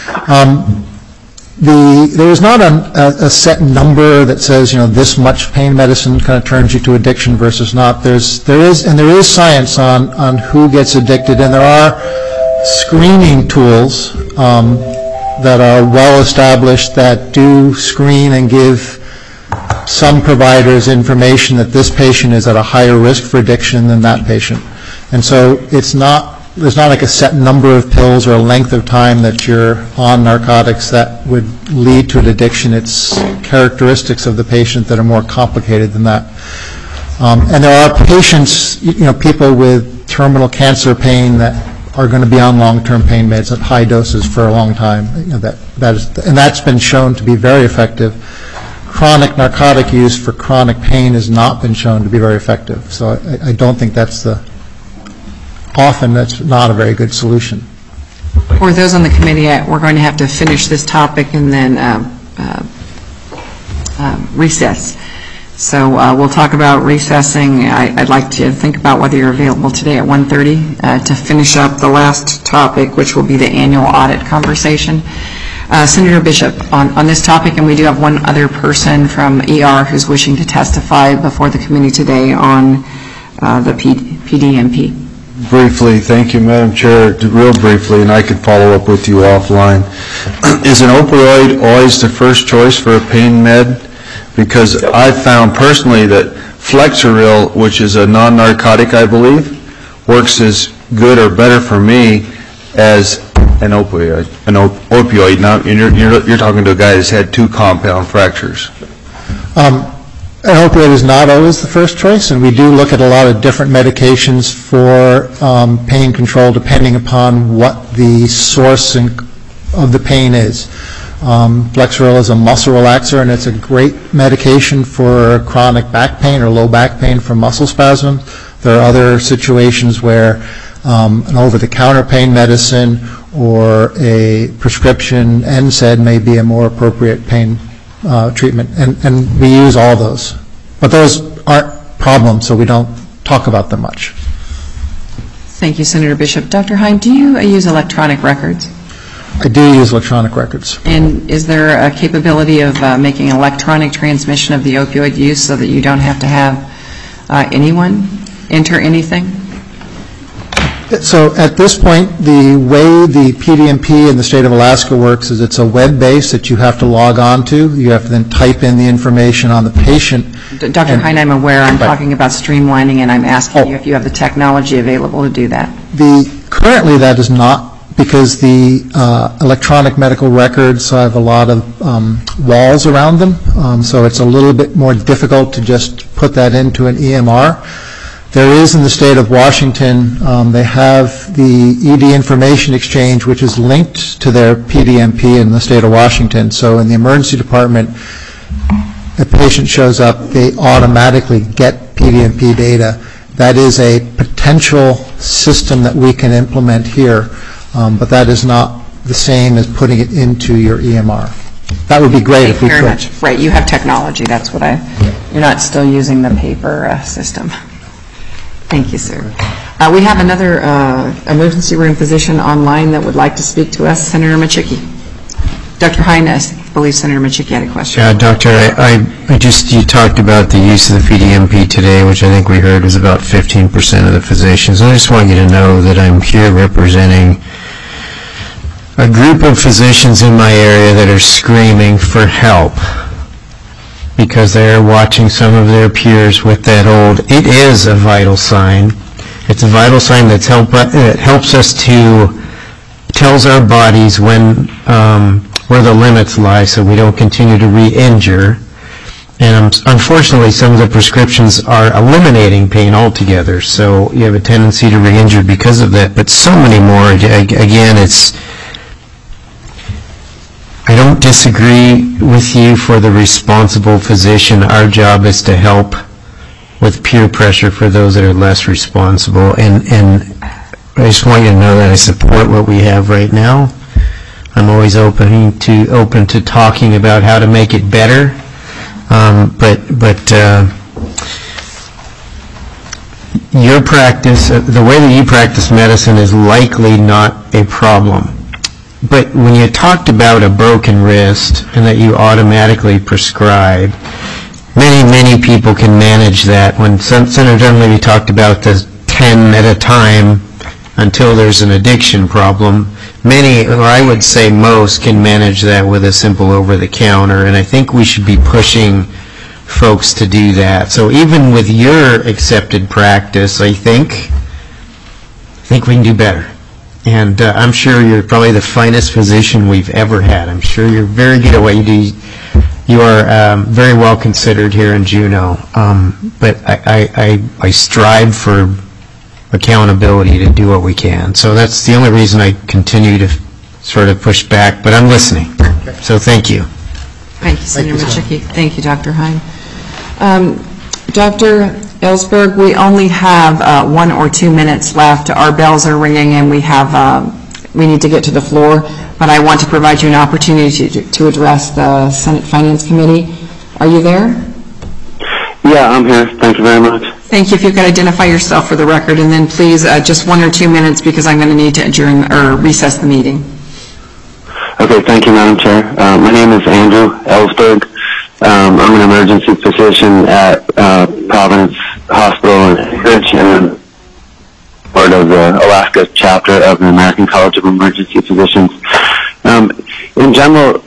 There is not a set number that says, this much pain medicine kind of turns you to addiction versus not. There is science on who gets addicted, and there are screening tools that are well established that do screen and give some providers information that this patient is at a higher risk for addiction than that patient. And so there's not like a set number of pills or a length of time that you're on narcotics that would lead to an addiction. It's characteristics of the patient that are more complicated than that. And there are patients, people with terminal cancer pain that are going to be on long-term pain meds at high doses for a long time. And that's been shown to be very effective. Chronic narcotic use for chronic pain has not been shown to be very effective. So I don't think that's often that's not a very good solution. For those on the committee, we're going to have to finish this topic and then recess. So we'll talk about recessing. I'd like to think about whether you're available today at 1:30 to finish up the last topic, which will be the annual audit conversation. Senator Bishop, on this topic, and we do have one other person from ER who's wishing to testify before the committee today on the PDMP. Briefly, thank you, Madam Chair. Real briefly, and I could follow up with you offline. Is an opioid always the first choice for a pain med? Because I've found personally that Flexeril, which is a non-narcotic, I believe, works as good or better for me as an opioid. Now, you're talking to a guy that's had 2 compound fractures. An opioid is not always the first choice, and we do look at a lot of different medications for pain control depending upon what the source of the pain is. Flexeril is a muscle relaxer, and it's a great medication for chronic back pain or low back pain from muscle spasm. There are other situations where an over-the-counter pain medicine or a prescription NSAID may be a more appropriate pain treatment, and we use all those. But those aren't problems, so we don't talk about them much. Thank you, Senator Bishop. Dr. Heim, do you use electronic records? I do use electronic records. And is there a capability of making electronic transmission of the opioid use so that you don't have to have anyone enter anything? So at this point, the way the PDMP in the state of Alaska works is it's a web base that you have to log on to. You have to then type in the information on the patient. Dr. Heine, I'm aware I'm talking about streamlining, and I'm asking you if you have the technology available to do that. Currently that is not, because the electronic medical records have a lot of walls around them, so it's a little bit more difficult to just put that into an EMR. There is in the state of Washington, they have the ED Information Exchange, which is linked to their PDMP in the state of Washington. So in the emergency department, a patient shows up, they automatically get PDMP data. That is a potential system that we can implement here, but that is not the same as putting it into your EMR. That would be great if we could. Thank you very much. Right, you have technology. That's what you're not still using the paper system. Thank you, sir. We have another emergency room physician online that would like to speak to us, Senator Machicki. Dr. Heine, I believe Senator Machicki had a question. Yeah, Doctor, you talked about the use of the PDMP today, which I think we heard was about 15% of the physicians. I just want you to know that I'm here representing a group of physicians in my area that are screaming for help, because they're watching some of their peers with that old, it is a vital sign. It's a vital sign that helps us tells our bodies when, where the limits lie so we don't continue to re-injure. And unfortunately, some of the prescriptions are eliminating pain altogether, so you have a tendency to re-injure because of that. But so many more, again, I don't disagree with you for the responsible physician. Our job is to help with peer pressure for those that are less responsible. And I just want you to know that I support what we have right now. I'm always open to talking about how to make it better. But your practice, the way that you practice medicine is likely not a problem. But when you talked about a broken wrist and that you automatically prescribe, many people can manage that. When Senator Dunleavy talked about the 10 at a time until there's an addiction problem, many, or I would say most, can manage that with a simple over-the-counter, and I think we should be pushing folks to do that. So even with your accepted practice, I think we can do better. And I'm sure you're probably the finest physician we've ever had. I'm sure you're very good at what you do. You are very well considered here in Juneau. But I strive for accountability to do what we can. So that's the only reason I continue to sort of push back. But I'm listening. So thank you. Thank you, Senator Machicki. Thank you, Dr. Heim. Dr. Ellsberg, we only have 1 or 2 minutes left. Our bells are ringing, and we need to get to the floor. But I want to provide you an opportunity to address the Senate Finance Committee. Are you there? Yeah, I'm here. Thank you very much. Thank you. If you could identify yourself for the record, and then please just 1 or 2 minutes because I'm going to need to adjourn or recess the meeting. Okay, thank you, Madam Chair. My name is Andrew Ellsberg. I'm an emergency physician at Providence Hospital in Anchorage, and part of the Alaska chapter of the American College of Emergency Physicians. In general,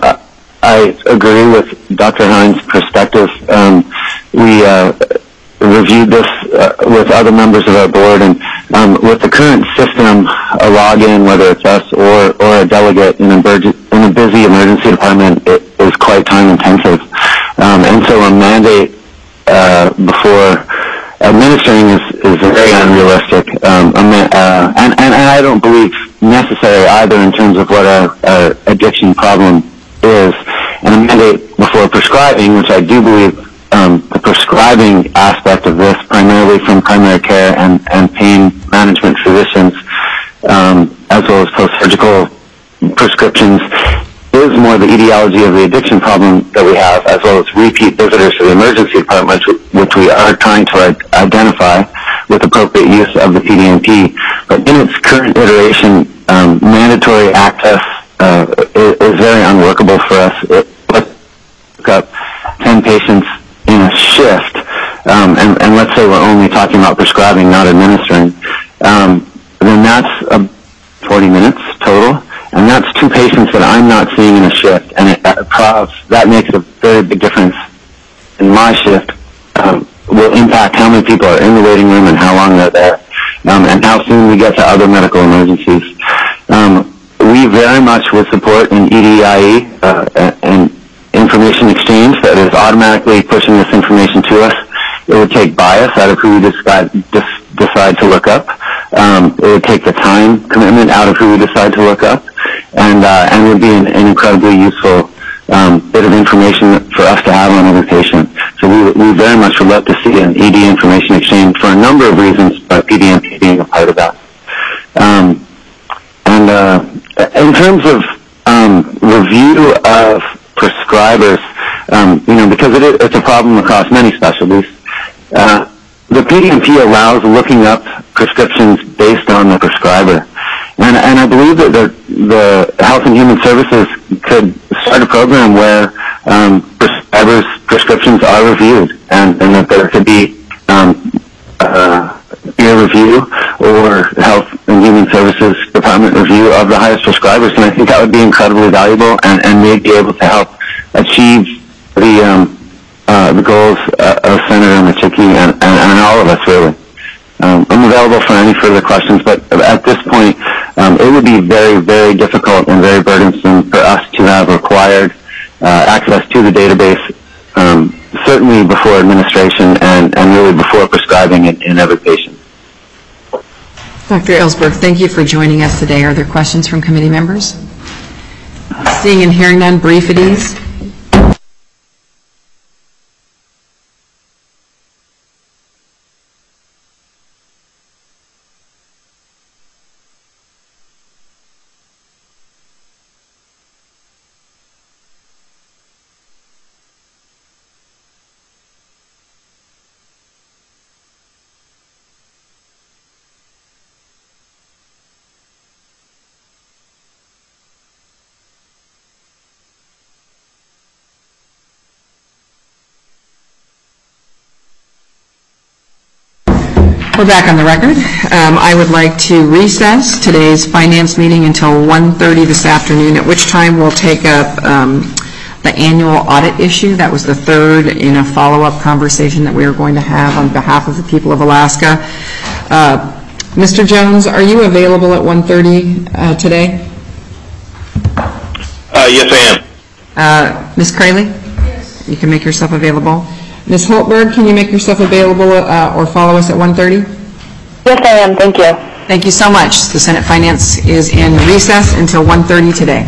I agree with Dr. Hines' perspective. We reviewed this with other members of our board, and with the current system, a login, whether it's us or a delegate in a busy emergency department, it is quite time intensive. And so a mandate before administering is very unrealistic, and I don't believe necessary either in terms of what our addiction problem is. And a mandate before prescribing, which I do believe the prescribing aspect of this, primarily from primary care and pain management physicians, as well as post-surgical prescriptions, is more the etiology of the addiction problem that we have, as well as repeat visitors to the emergency department, which we are trying to identify with appropriate use of the PDMP. But in its current iteration, mandatory access is very unworkable for us. Let's look up 10 patients in a shift, and let's say we're only talking about prescribing, not administering, then that's 40 minutes total. And that's 2 patients that I'm not seeing in a shift, and that makes a very big difference in my shift. Will impact how many people are in the waiting room and how long they're there, and how soon we get to other medical emergencies. We very much would support an EDIE, an information exchange that is automatically pushing this information to us. It would take bias out of who we decide to look up. It would take the time commitment out of who we decide to look up, and would be an incredibly useful bit of information for us to have on every patient. So we very much would love to see an ED information exchange for a number of reasons, but PDMP being a part of that. In terms of review of prescribers, because it's a problem across many specialties, the PDMP allows looking up prescriptions based on the prescriber. And I believe that the Health and Human Services could start a program where prescribers' prescriptions are reviewed, and that there could be peer review or Health and Human Services Department review of the highest prescribers. And I think that would be incredibly valuable and may be able to help achieve the goals of Senator Micciche and all of us, really. I'm available for any further questions, but at this point, it would be very, very difficult and very burdensome for us to have required access to the database, certainly before administration and really before prescribing in every patient. Dr. Ellsberg, thank you for joining us today. Are there questions from committee members? Seeing and hearing none, brief at ease. We're back on the record. I would like to recess today's finance meeting until 1:30 this afternoon, at which time we'll take up the annual audit issue. That was the third in a follow-up conversation that we were going to have on behalf of the people of Alaska. Mr. Jones, are you available at 1:30 today? Yes, I am. Ms. Crayley? Yes. You can make yourself available. Ms. Holtberg, can you make yourself available or follow us at 1:30? Yes, I am. Thank you. Thank you so much. The Senate Finance is in recess until 1:30 today.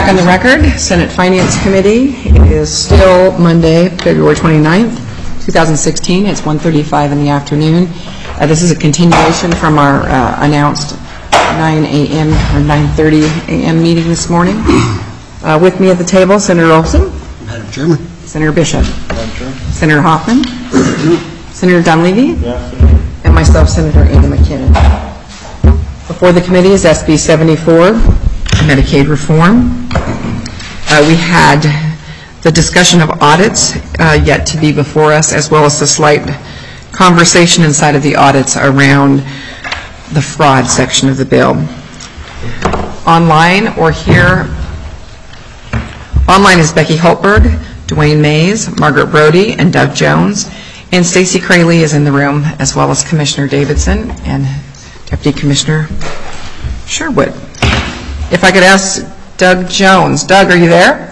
Back on the record, Senate Finance Committee. It is still Monday, February 29th, 2016. It's 1:35 in the afternoon. This is a continuation from our announced 9 a.m. or 9:30 a.m. meeting this morning. With me at the table, Senator Olson. Madam Chairman. Senator Bishop. Madam Chairman. Senator Hoffman. Senator Dunleavy. And myself, Senator Andy McKinnon. Before the committee is SB 74, Medicaid reform. We had the discussion of audits yet to be before us, as well as the slight conversation inside of the audits around the fraud section of the bill. Online or here, online is Becky Hultberg, Dwayne Mays, Margaret Brody, and Doug Jones. And Stacey Crayley is in the room, as well as Commissioner Davidson and Deputy Commissioner Sherwood. If I could ask Doug Jones. Doug, are you there?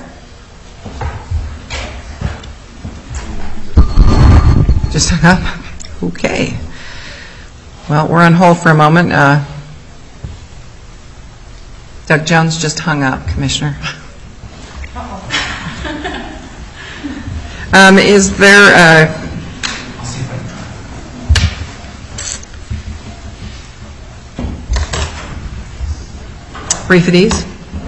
Just hung up? Okay. Well, we're on hold for a moment. Doug Jones just hung up, Commissioner. Is there brief at ease?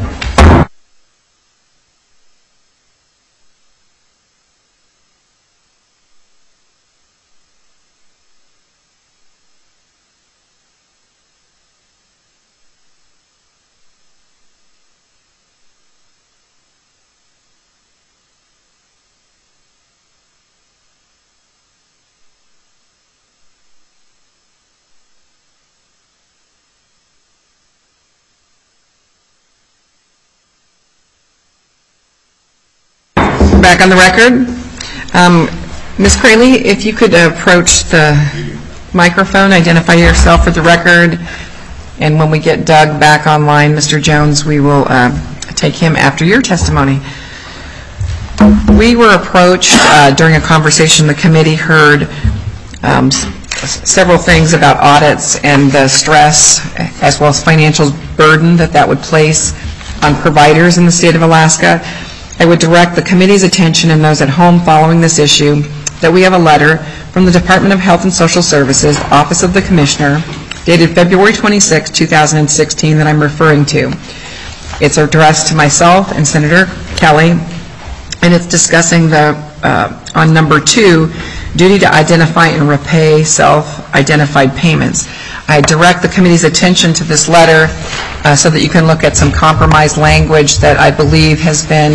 Back on the record. Ms. Crayley, if you could approach the microphone, identify yourself for the record, and when we get Doug back online, Mr. Jones, we will take him after your testimony. We were approached during a conversation. The committee heard several things about audits and the stress as well as financial burden that would place on providers in the state of Alaska. I would direct the committee's attention and those at home following this issue that we have a letter from the Department of Health and Social Services, Office of the Commissioner, dated February 26, 2016, that I'm referring to. It's addressed to myself and Senator Kelly, and it's discussing on number 2, duty to identify and repay self-identified payments. I direct the committee's attention to this letter so that you can look at some compromised language that I believe has been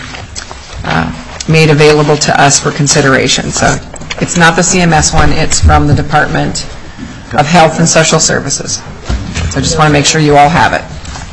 made available to us for consideration. So it's not the CMS one, it's from the Department of Health and Social Services. So I just want to make sure you all have it.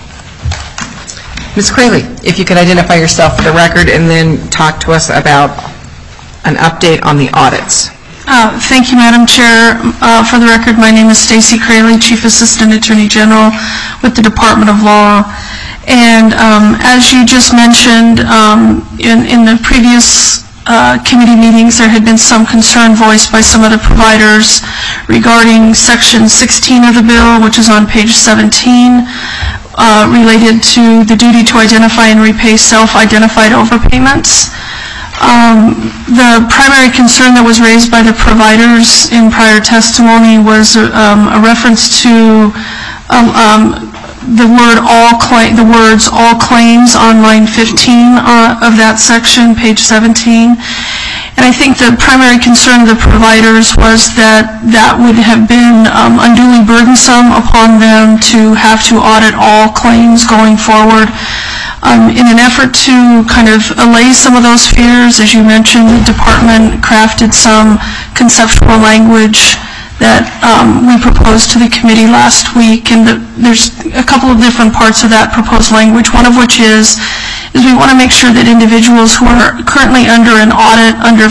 Ms. Crayley, if you could identify yourself for the record and then talk to us about an update on the audits. Thank you, Madam Chair. For the record, my name is Stacey Crayley, Chief Assistant Attorney General with the Department of Law. And as you just mentioned, in the previous committee meetings, there had been some concern voiced by some of the providers regarding Section 16 of the bill, which is on page 17, related to the duty to identify and repay self-identified overpayments. The primary concern that was raised by the providers in prior testimony was a reference to the words all claims on line 15 of that section, page 17. And I think the primary concern of the providers was that that would have been unduly burdensome upon them to have to audit all claims going forward. In an effort to kind of allay some of those fears, as you mentioned, the department crafted some conceptual language that we proposed to the committee last week, and there's a couple of different parts of that proposed language, one of which is we want to make sure that individuals who are currently under an audit under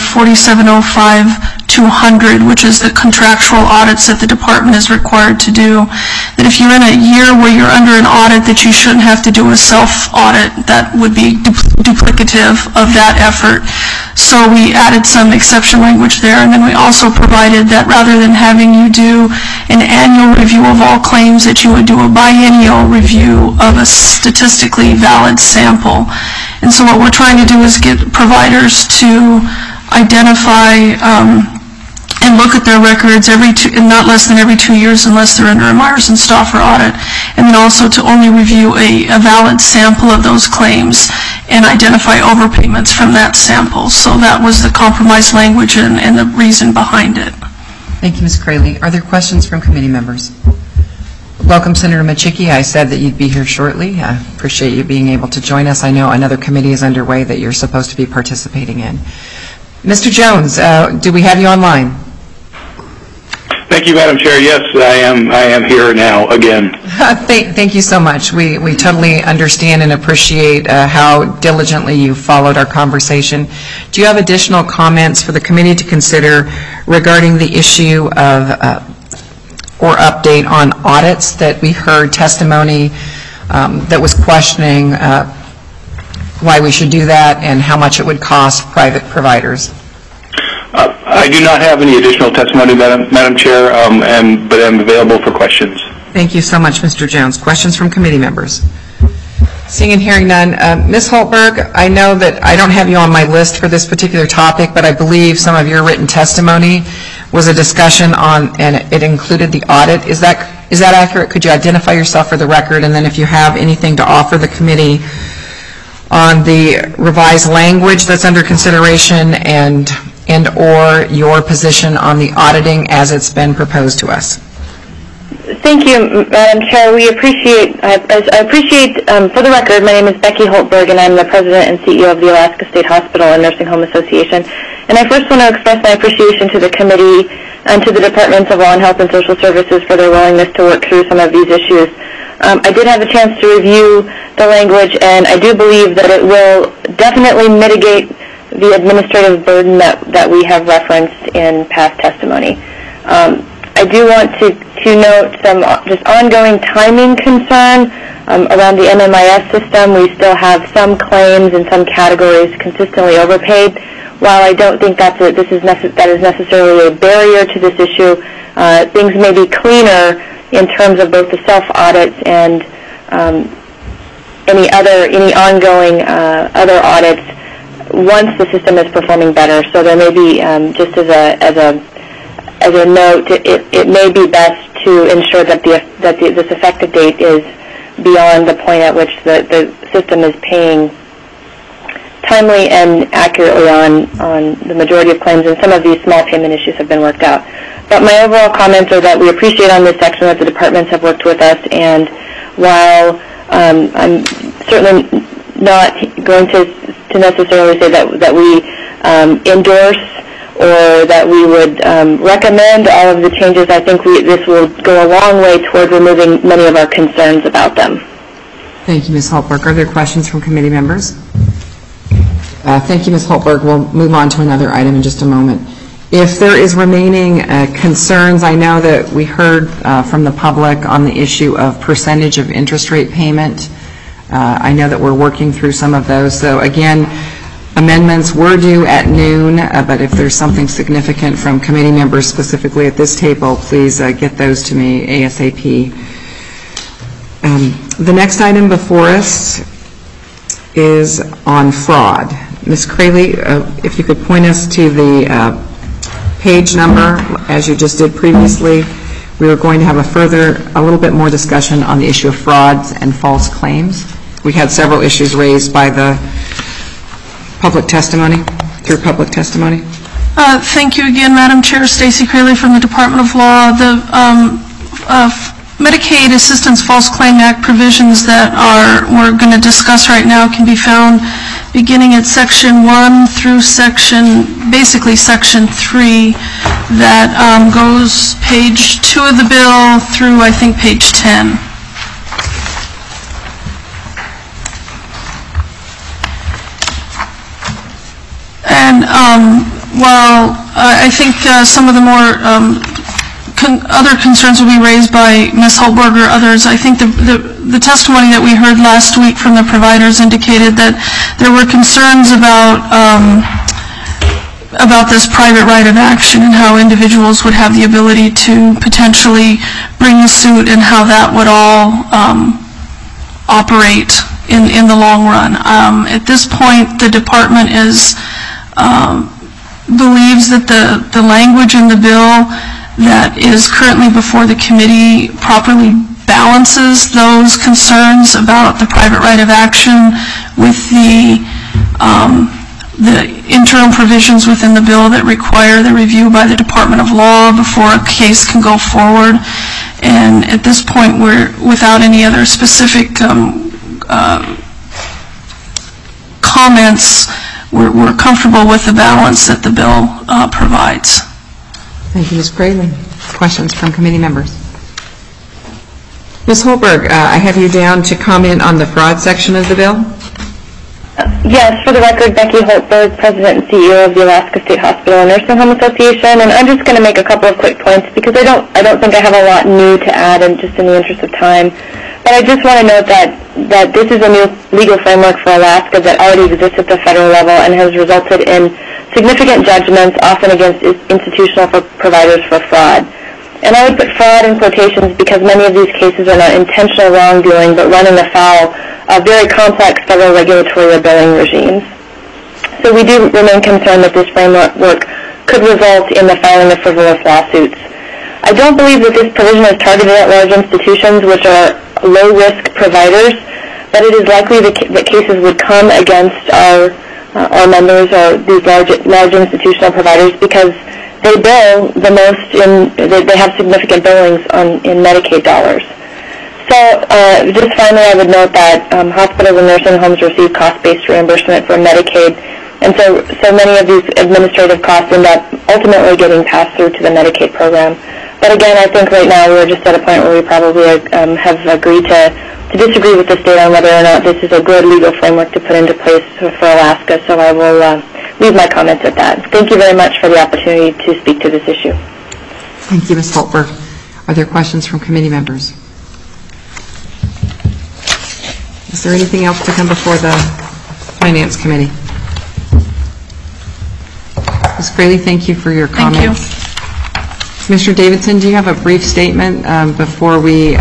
4705-200, which is the contractual audits that the department is required to do, that if you're in a year where you're under an audit, that you shouldn't have to do a self-audit. That would be duplicative of that effort. So we added some exception language there, and then we also provided that rather than having you do an annual review of all claims, that you would do a biennial review of a statistically valid sample. And so what we're trying to do is get providers to identify and look at their records not less than every 2 years unless they're under a Myers and Stauffer audit, and then also to only review a valid sample of those claims and identify overpayments from that sample. So that was the compromise language and the reason behind it. Thank you, Ms. Crayley. Are there questions from committee members? Welcome, Senator Machicki. I said that you'd be here shortly. I appreciate you being able to join us. I know another committee is underway that you're supposed to be participating in. Mr. Jones, do we have you online? Thank you, Madam Chair. Yes, I am here now again. Thank you so much. We totally understand and appreciate how diligently you followed our conversation. Do you have additional comments for the committee to consider regarding the issue of or update on audits that we heard testimony that was questioning why we should do that and how much it would cost private providers? I do not have any additional testimony, Madam Chair, but I'm available for questions. Thank you so much, Mr. Jones. Questions from committee members? Seeing and hearing none. Ms. Holtberg, I know that I don't have you on my list for this particular topic, but I believe some of your written testimony was a discussion on, and it included the audit. Is that accurate? Could you identify yourself for the record, and then if you have anything to offer the committee on the revised language that's under consideration and or your position on the auditing as it's been proposed to us? Thank you, Madam Chair. I appreciate, for the record, my name is Becky Holtberg, and I'm the President and CEO of the Alaska State Hospital and Nursing Home Association. And I first want to express my appreciation to the committee and to the Departments of Law and Health and Social Services for their willingness to work through some of these issues. I did have a chance to review the language, and I do believe that it will definitely mitigate the administrative burden that we have referenced in past testimony. I do want to note some just ongoing timing concern around the MMIS system. We still have some claims in some categories consistently overpaid. While I don't think that is necessarily a barrier to this issue, things may be cleaner in terms of both the self-audits and any ongoing other audits once the system is performing better. So there may be, just as a note, it may be best to ensure that this effective date is beyond the point at which the system is paying timely and accurately on the majority of claims, and some of these small payment issues have been worked out. But my overall comments are that we appreciate on this section that the departments have worked with us, and while I'm certainly not going to necessarily say that we endorse or that we would recommend all of the changes, I think this will go a long way toward removing many of our concerns about them. Thank you, Ms. Holtberg. Are there questions from committee members? Thank you, Ms. Holtberg. We'll move on to another item in just a moment. If there is remaining concerns, I know that we heard from the public on the issue of percentage of interest rate payment. I know that we're working through some of those. So again, amendments were due at noon, but if there's something significant from committee members specifically at this table, please get those to me ASAP. The next item before us is on fraud. Ms. Crayley, if you could point us to the page number, as you just did previously. We were going to have a little bit more discussion on the issue of frauds and false claims. We had several issues raised by the public testimony, through public testimony. Thank you again, Madam Chair. Stacey Crayley from the Department of Law. The Medicaid Assistance False Claim Act provisions that we're going to discuss right now can be found beginning at Section 1 through basically Section 3, that goes page 2 of the bill through, I think, page 10. And while I think some of the more other concerns will be raised by Ms. Holtberg or others. I think the testimony that we heard last week from the providers indicated that there were concerns about this private right of action and how individuals would have the ability to potentially bring a suit and how that would all operate in the long run. At this point, the department believes that the language in the bill that is currently before the committee properly balances those concerns about the private right of action with the interim provisions within the bill that require the review by the Department of Law before a case can go forward. And at this point, we're without any other specific comments. We're comfortable with the balance that the bill provides. Thank you, Ms. Crayley. Questions from committee members? Ms. Holtberg, I have you down to comment on the fraud section of the bill. Yes, for the record, Becky Holtberg, President and CEO of the Alaska State Hospital and Nursing Home Association, and I'm just going to make a couple of quick points because I don't think I have a lot new to add, and just in the interest of time. But I just want to note that this is a new legal framework for Alaska that already exists at the federal level and has resulted in significant judgments, often against institutional providers for fraud. And I would put fraud in quotations because many of these cases are not intentional wrongdoing, but running afoul of very complex federal regulatory or billing regimes. So we do remain concerned that this framework could result in the filing of frivolous lawsuits. I don't believe that this provision is targeted at large institutions, which are low-risk providers, but it is likely that cases would come against our members or these large institutional providers because they bill the most they have significant billings in Medicaid dollars. So just finally, I would note that hospitals and nursing homes receive cost-based reimbursement from Medicaid, and so many of these administrative costs end up ultimately getting passed through to the Medicaid program. But again, I think right now we're just at a point where we probably have agreed to disagree with the state on whether or not this is a good legal framework to put into place for Alaska, so I will leave my comments at that. Thank you very much for the opportunity to speak to this issue. Thank you, Ms. Holtberg. Are there questions from committee members? Is there anything else to come before the Finance Committee? Ms. Crayley, thank you for your comments. Thank you. Commissioner Davidson, do you have a brief statement before we,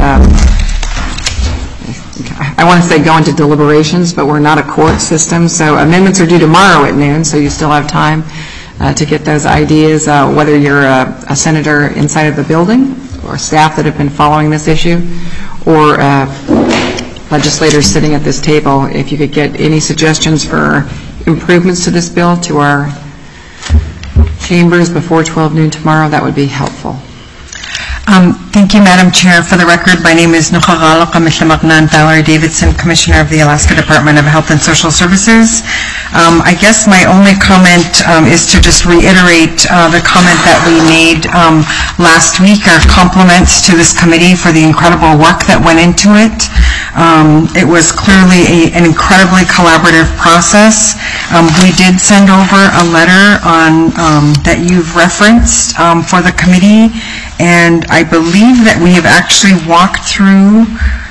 I want to say go into deliberations, but we're not a court system, so amendments are due tomorrow at noon, so you still have time to get those ideas, whether you're a senator inside of the building or staff that have been following this issue, or legislators sitting at this table. If you could get any suggestions for improvements to this bill to our chambers before 12 noon tomorrow, that would be helpful. Thank you, Madam Chair. For the record, my name is Nukhagala Kamishlamagnan Valerie Davidson, Commissioner of the Alaska Department of Health and Social Services. I guess my only comment is to just reiterate the comment that we made last week, our compliments to this committee for the incredible work that went into it. It was clearly an incredibly collaborative process. We did send over a letter that you've referenced for the committee, and I believe that we have actually walked through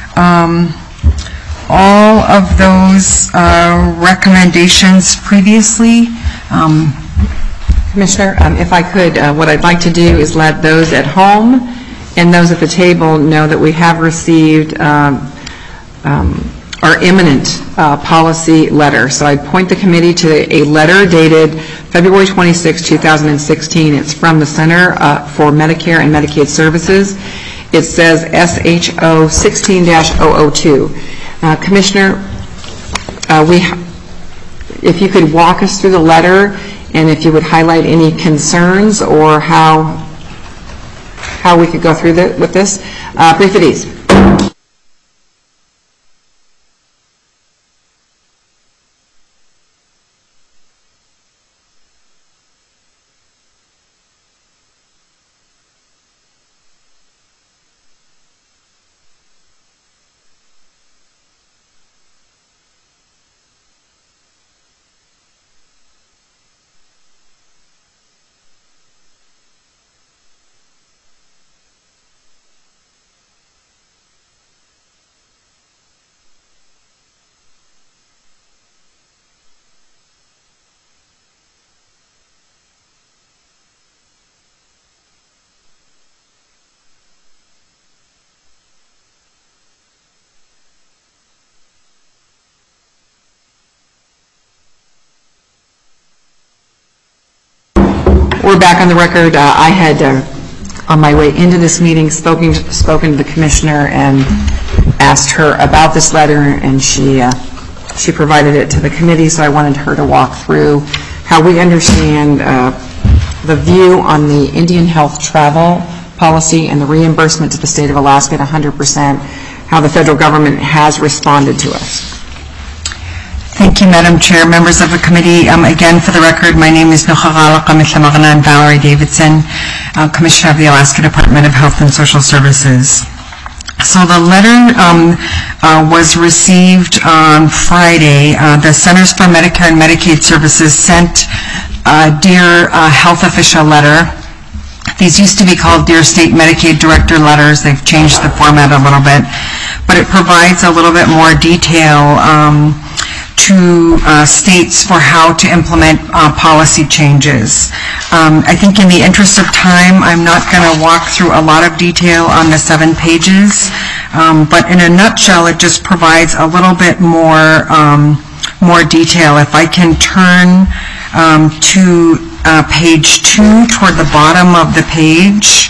all of those recommendations previously. Commissioner, if I could, what I'd like to do is let those at home and those at the table know that we have received our imminent policy letter. So I'd point the committee to a letter dated February 26, 2016. It's from the Center for Medicare and Medicaid Services. It says SHO 16-002. Commissioner, if you could walk us through the letter, and if you would highlight any concerns or how we could go through with this. Brief at ease. we're back on the record. I had, on my way into this meeting, spoken to the commissioner and asked her about this letter, and she provided it to the committee, so I wanted her to walk through how we understand the view on the Indian health travel policy and the reimbursement to the state of Alaska at 100%, how the federal government has responded to us. Thank you, Madam Chair, members of the committee. Again, for the record, my name is Nukhaghalaka Mitlamagnan Valerie Davidson, Commissioner of the Alaska Department of Health and Social Services. So the letter was received on Friday. The Centers for Medicare and Medicaid Services sent a Dear Health Official letter. These used to be called Dear State Medicaid Director letters. They've changed the format a little bit, but it provides a little bit more detail to states for how to implement policy changes. I think in the interest of time, I'm not going to walk through a lot of detail on the 7 pages, but in a nutshell, it just provides a little bit more detail. If I can turn to page 2 toward the bottom of the page.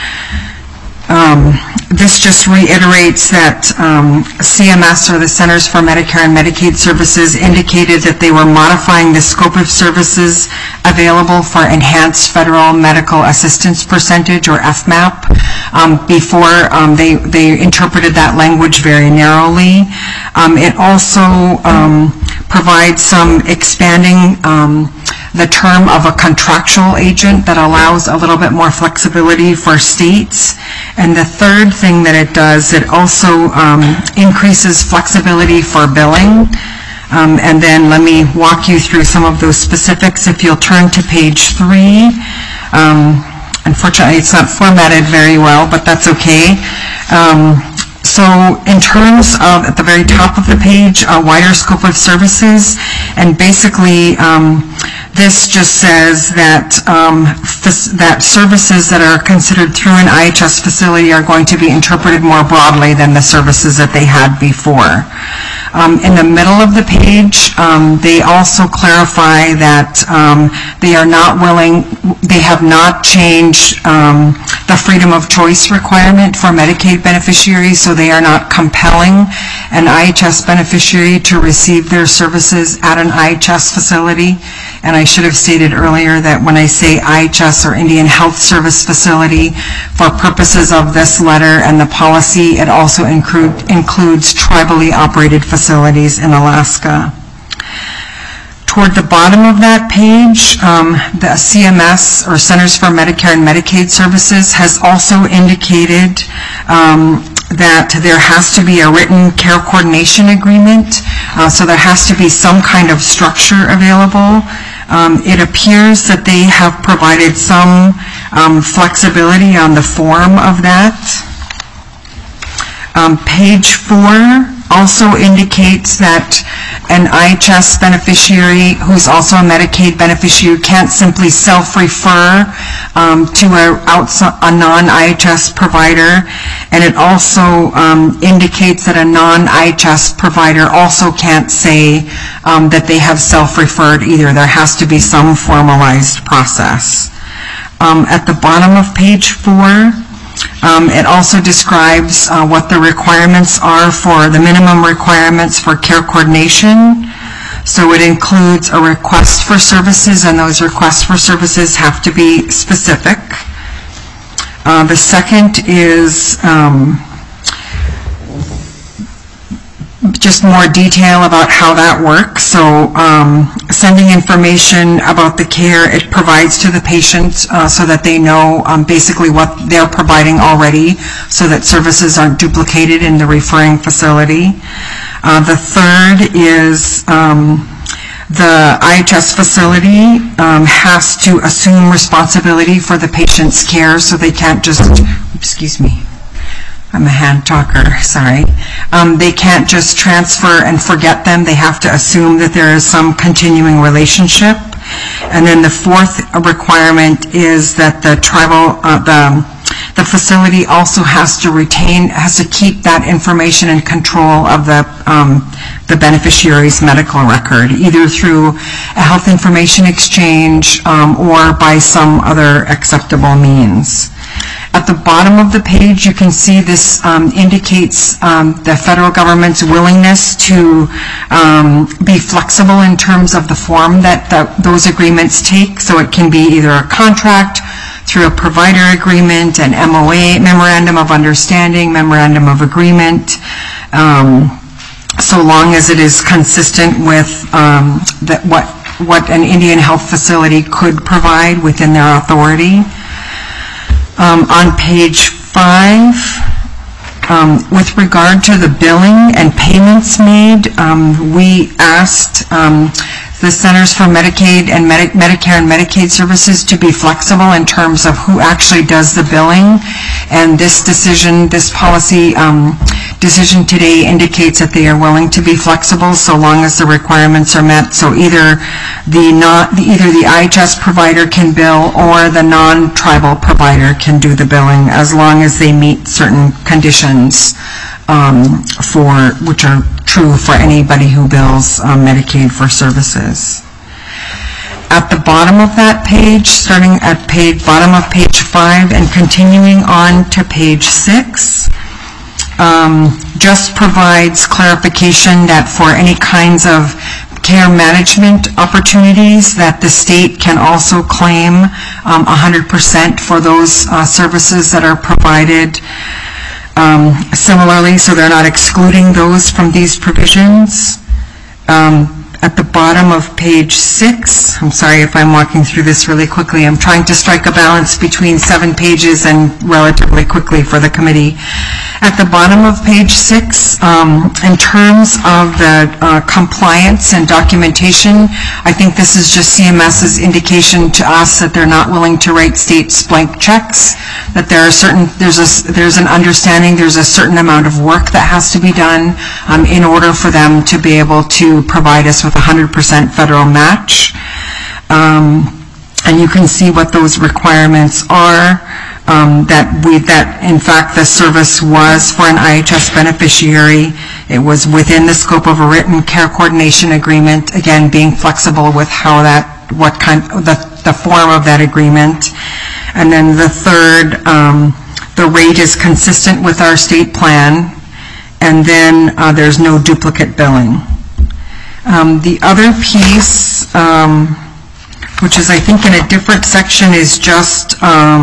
This just reiterates that CMS, or the Centers for Medicare and Medicaid Services, indicated that they were modifying the scope of services available for Enhanced Federal Medical Assistance Percentage, or FMAP. Before, they interpreted that language very narrowly. It also provides some expanding the term of a contractual agent that allows a little bit more flexibility for states. And the third thing that it does, it also increases flexibility for billing. And then let me walk you through some of those specifics. If you'll turn to page 3, unfortunately it's not formatted very well, but that's okay. So in terms of, at the very top of the page, a wider scope of services, and basically this just says that that services that are considered through an IHS facility are going to be interpreted more broadly than the services that they had before. In the middle of the page, they also clarify that they are not willing, they have not changed the freedom of choice requirement for Medicaid beneficiaries, so they are not compelling an IHS beneficiary to receive their services at an IHS facility. And I should have stated earlier that when I say IHS, or Indian Health Service Facility, for purposes of this letter and the policy, it also includes tribally operated facilities in Alaska. Toward the bottom of that page, the CMS, or Centers for Medicare and Medicaid Services, has also indicated that there has to be a written care coordination agreement, so there has to be some kind of structure available. It appears that they have provided some flexibility on the form of that. Page 4 also indicates that an IHS beneficiary who's also a Medicaid beneficiary can't simply self-refer to a non-IHS provider, and it also indicates that a non-IHS provider also can't say that they have self-referred either. There has to be some formalized process. At the bottom of page 4, it also describes what the requirements are for the minimum requirements for care coordination. So it includes a request for services, and those requests for services have to be specific. The second is just more detail about how that works. So sending information about the care it provides to the patients so that they know basically what they're providing already, so that services aren't duplicated in the referring facility. The third is the IHS facility has to assume responsibility for the patient's care, so they can't just, excuse me, I'm a hand talker, sorry. They can't just transfer and forget them. They have to assume that there is some continuing relationship. And then the fourth requirement is that the the facility also has to keep that information in control of the beneficiary's medical record, either through a health information exchange or by some other acceptable means. At the bottom of the page, you can see this indicates the federal government's willingness to be flexible in terms of the form that those agreements take. So it can be either a contract, through a provider agreement, an MOA, Memorandum of Understanding, Memorandum of Agreement, so long as it is consistent with what an Indian health facility could provide within their authority. On page 5, with regard to the billing and payments made, we asked the Centers for Medicaid and Medicare and Medicaid Services to be flexible in terms of who actually does the billing. And this policy decision today indicates that they are willing to be flexible so long as the requirements are met. So either the IHS provider can bill or the non-tribal provider can do the billing as long as they meet certain conditions which are true for anybody who bills Medicaid for services. At the bottom of that page, starting at bottom of page 5 and continuing on to page 6, just provides clarification that for any kinds of care management opportunities that the state can also claim 100% for those services that are provided similarly, so they're not excluding those from these provisions. At the bottom of page 6, I'm sorry if I'm walking through this really quickly, I'm trying to strike a balance between 7 pages and relatively quickly for the committee. At the bottom of page 6, in terms of the compliance and documentation, I think this is just CMS's indication to us that they're not willing to write states blank checks, that there's an understanding there's a certain amount of work that has to be done in order for them to be able to provide us with 100% federal match. And you can see what those requirements are. That in fact the service was for an IHS beneficiary. It was within the scope of a written care coordination agreement, again being flexible with the form of that agreement. And then the third, the rate is consistent with our state plan, and then there's no duplicate billing. The other piece, which is I think in a different section, is just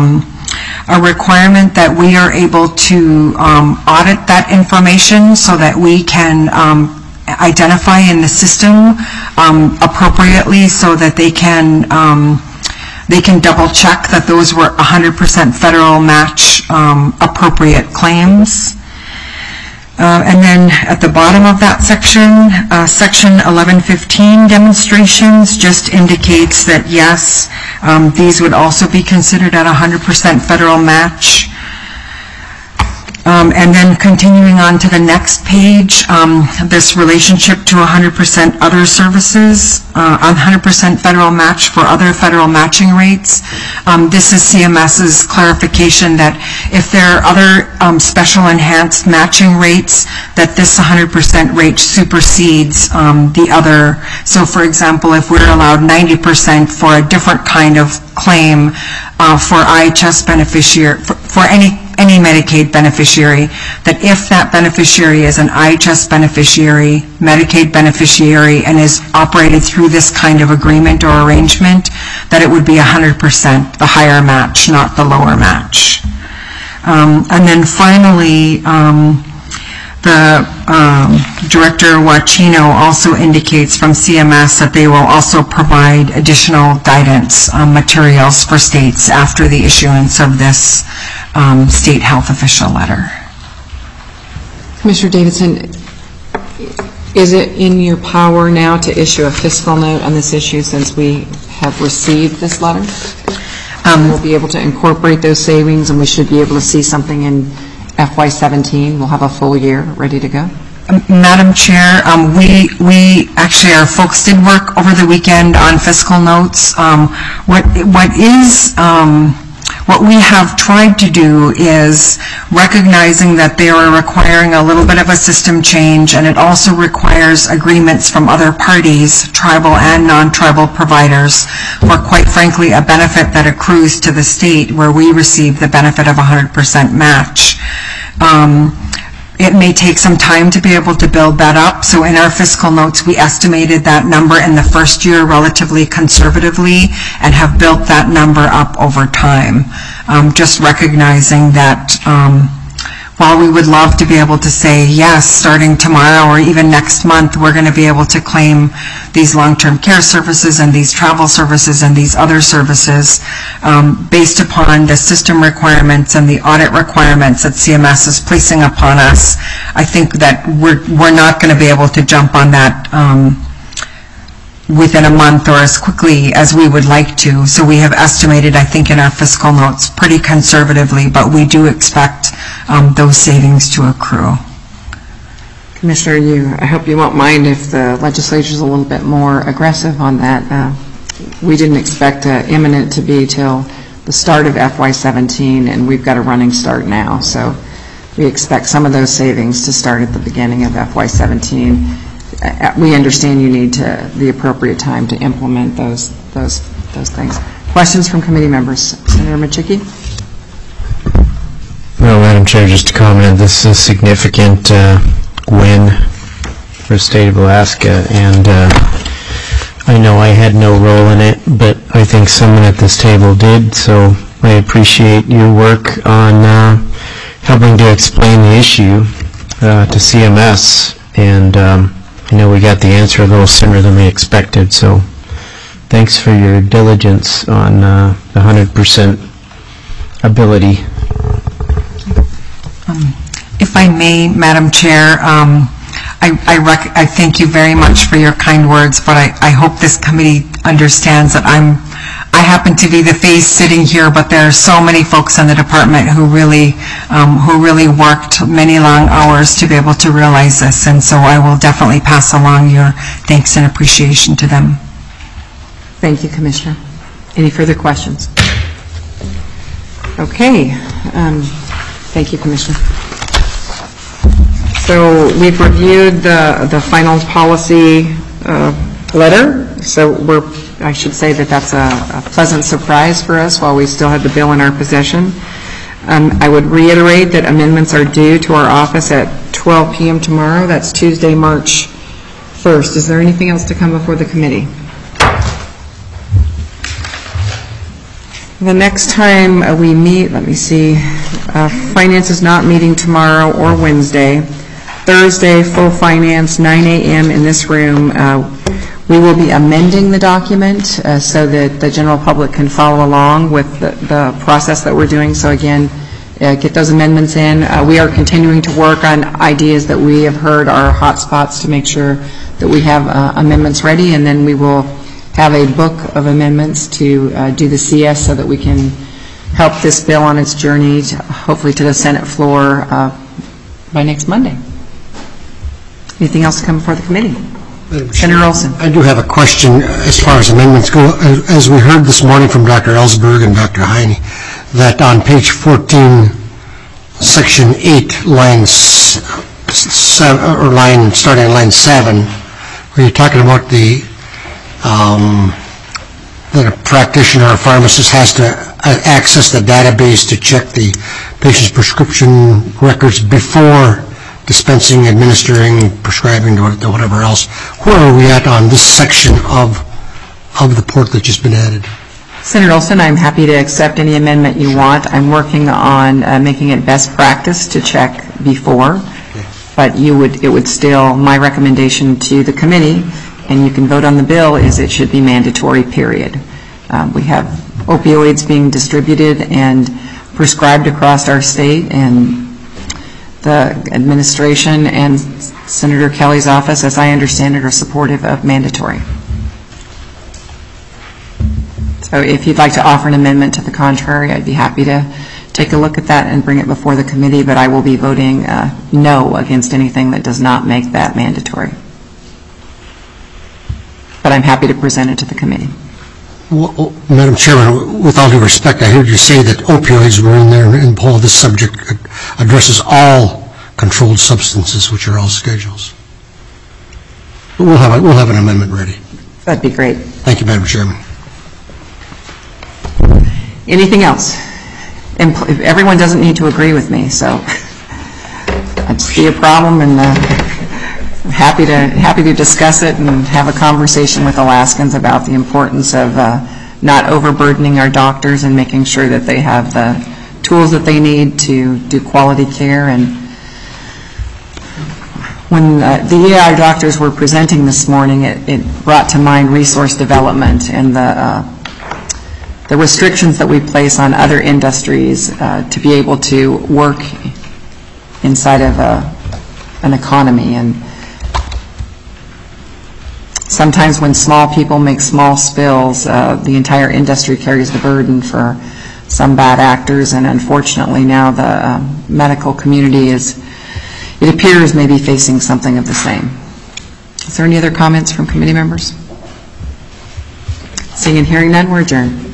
a requirement that we are able to audit that information so that we can identify in the system appropriately so that they can double check that those were 100% federal match appropriate claims. And then at the bottom of that section, section 1115 demonstrations just indicates that yes, these would also be considered at 100% federal match. And then continuing on to the next page, this relationship to 100% other services, 100% federal match for other federal matching rates. This is CMS's clarification that if there are other special enhanced matching rates, that this 100% rate supersedes the other. So for example, if we're allowed 90% for a different kind of claim for IHS beneficiary, for any Medicaid beneficiary, that if that beneficiary is an IHS beneficiary, Medicaid beneficiary, and is operated through this kind of agreement or arrangement, that it would be 100%, the higher match, not the lower match. And then finally, the Director Wachino also indicates from CMS that they will also provide additional guidance materials for states after the issuance of this state health official letter. Commissioner Davidson, is it in your power now to issue a fiscal note on this issue since we have received this letter? We'll be able to incorporate those savings and we should be able to see something in FY17. We'll have a full year ready to go. Madam Chair, we actually, our folks did work over the weekend on fiscal notes. What we have tried to do is recognizing that they are requiring a little bit of a system change, and it also requires agreements from other parties, tribal and non-tribal providers, for quite frankly a benefit that accrues to the state where we receive the benefit of 100% match. It may take some time to be able to build that up, so in our fiscal notes we estimated that number in the first year relatively conservatively and have built that number up over time. Just recognizing that while we would love to be able to say, yes, starting tomorrow or even next month, we're going to be able to claim these long-term care services and these travel services and these other services based upon the system requirements and the audit requirements that CMS is placing upon us. I think that we're not going to be able to jump on that within a month or as quickly as we would like to. So we have estimated, I think, in our fiscal notes pretty conservatively, but we do expect those savings to accrue. Commissioner, I hope you won't mind if the legislature is a little bit more aggressive on that. We didn't expect imminent to be till the start of FY17, and we've got a running start now. So we expect some of those savings to start at the beginning of FY17. We understand you need the appropriate time to implement those things. Questions from committee members? Senator Machicki? Well, Madam Chair, just to comment, this is a significant win for the state of Alaska, and I know I had no role in it, but I think someone at this table did, so I appreciate your work on helping to explain the issue to CMS, and I know we got the answer a little sooner than we expected, so thanks for your diligence on the 100% ability. If I may, Madam Chair, I thank you very much for your kind words, but I hope this committee understands that I happen to be the face sitting here, but there are so many folks in the department who really worked many long hours to be able to realize this, and so I will definitely pass along your thanks and appreciation to them. Thank you, Commissioner. Any further questions? Okay. Thank you, Commissioner. So we've reviewed the final policy letter. So I should say that that's a pleasant surprise for us while we still have the bill in our possession. I would reiterate that amendments are due to our office at 12 p.m. tomorrow. That's Tuesday, March 1st. Is there anything else to come before the committee? The next time we meet, let me see, Finance is not meeting tomorrow or Wednesday. Thursday, full Finance, 9 a.m. in this room. We will be amending the document so that the general public can follow along with the process that we're doing. So again, get those amendments in. We are continuing to work on ideas that we have heard are hot spots to make sure that we have amendments ready, and then we will have a book of amendments to do the CS so that we can help this bill on its journey, hopefully to the Senate floor by next Monday. Anything else to come before the committee? Senator Olson. I do have a question as far as amendments go. As we heard this morning from Dr. Ellsberg and Dr. Heine, that on page 14, section 8, line 7, or line starting at line 7, where you're talking about that a practitioner or pharmacist has to access the database to check the patient's prescription records before dispensing, administering, prescribing, or whatever else. Where are we at on this section of the port that's just been added? Senator Olson, I'm happy to accept any amendment you want. I'm working on making it best practice to check before, but it would still, my recommendation to the committee, and you can vote on the bill, is it should be mandatory, period. We have opioids being distributed and prescribed across our state, and the administration and Senator Kelly's office, as I understand it, are supportive of mandatory. So if you'd like to offer an amendment to the contrary, I'd be happy to take a look at that and bring it before the committee, but I will be voting no against anything that does not make that mandatory. But I'm happy to present it to the committee. Madam Chairman, with all due respect, I heard you say that opioids were in there, and Paul, this subject addresses all controlled substances, which are all schedules. But we'll have an amendment ready. That'd be great. Thank you, Madam Chairman. Anything else? Everyone doesn't need to agree with me, so I see a problem, and I'm happy to discuss it and have a conversation with Alaskans about the importance of not overburdening our doctors and making sure that they have the tools that they need to do quality care. And when the EI doctors were presenting this morning, it brought to mind resource development and the restrictions that we place on other industries to be able to work inside of an economy. And sometimes when small people make small spills, the entire industry carries the burden for some bad actors, and unfortunately now the medical community it appears may be facing something of the same. Is there any other comments from committee members? Seeing and hearing none, we're adjourned.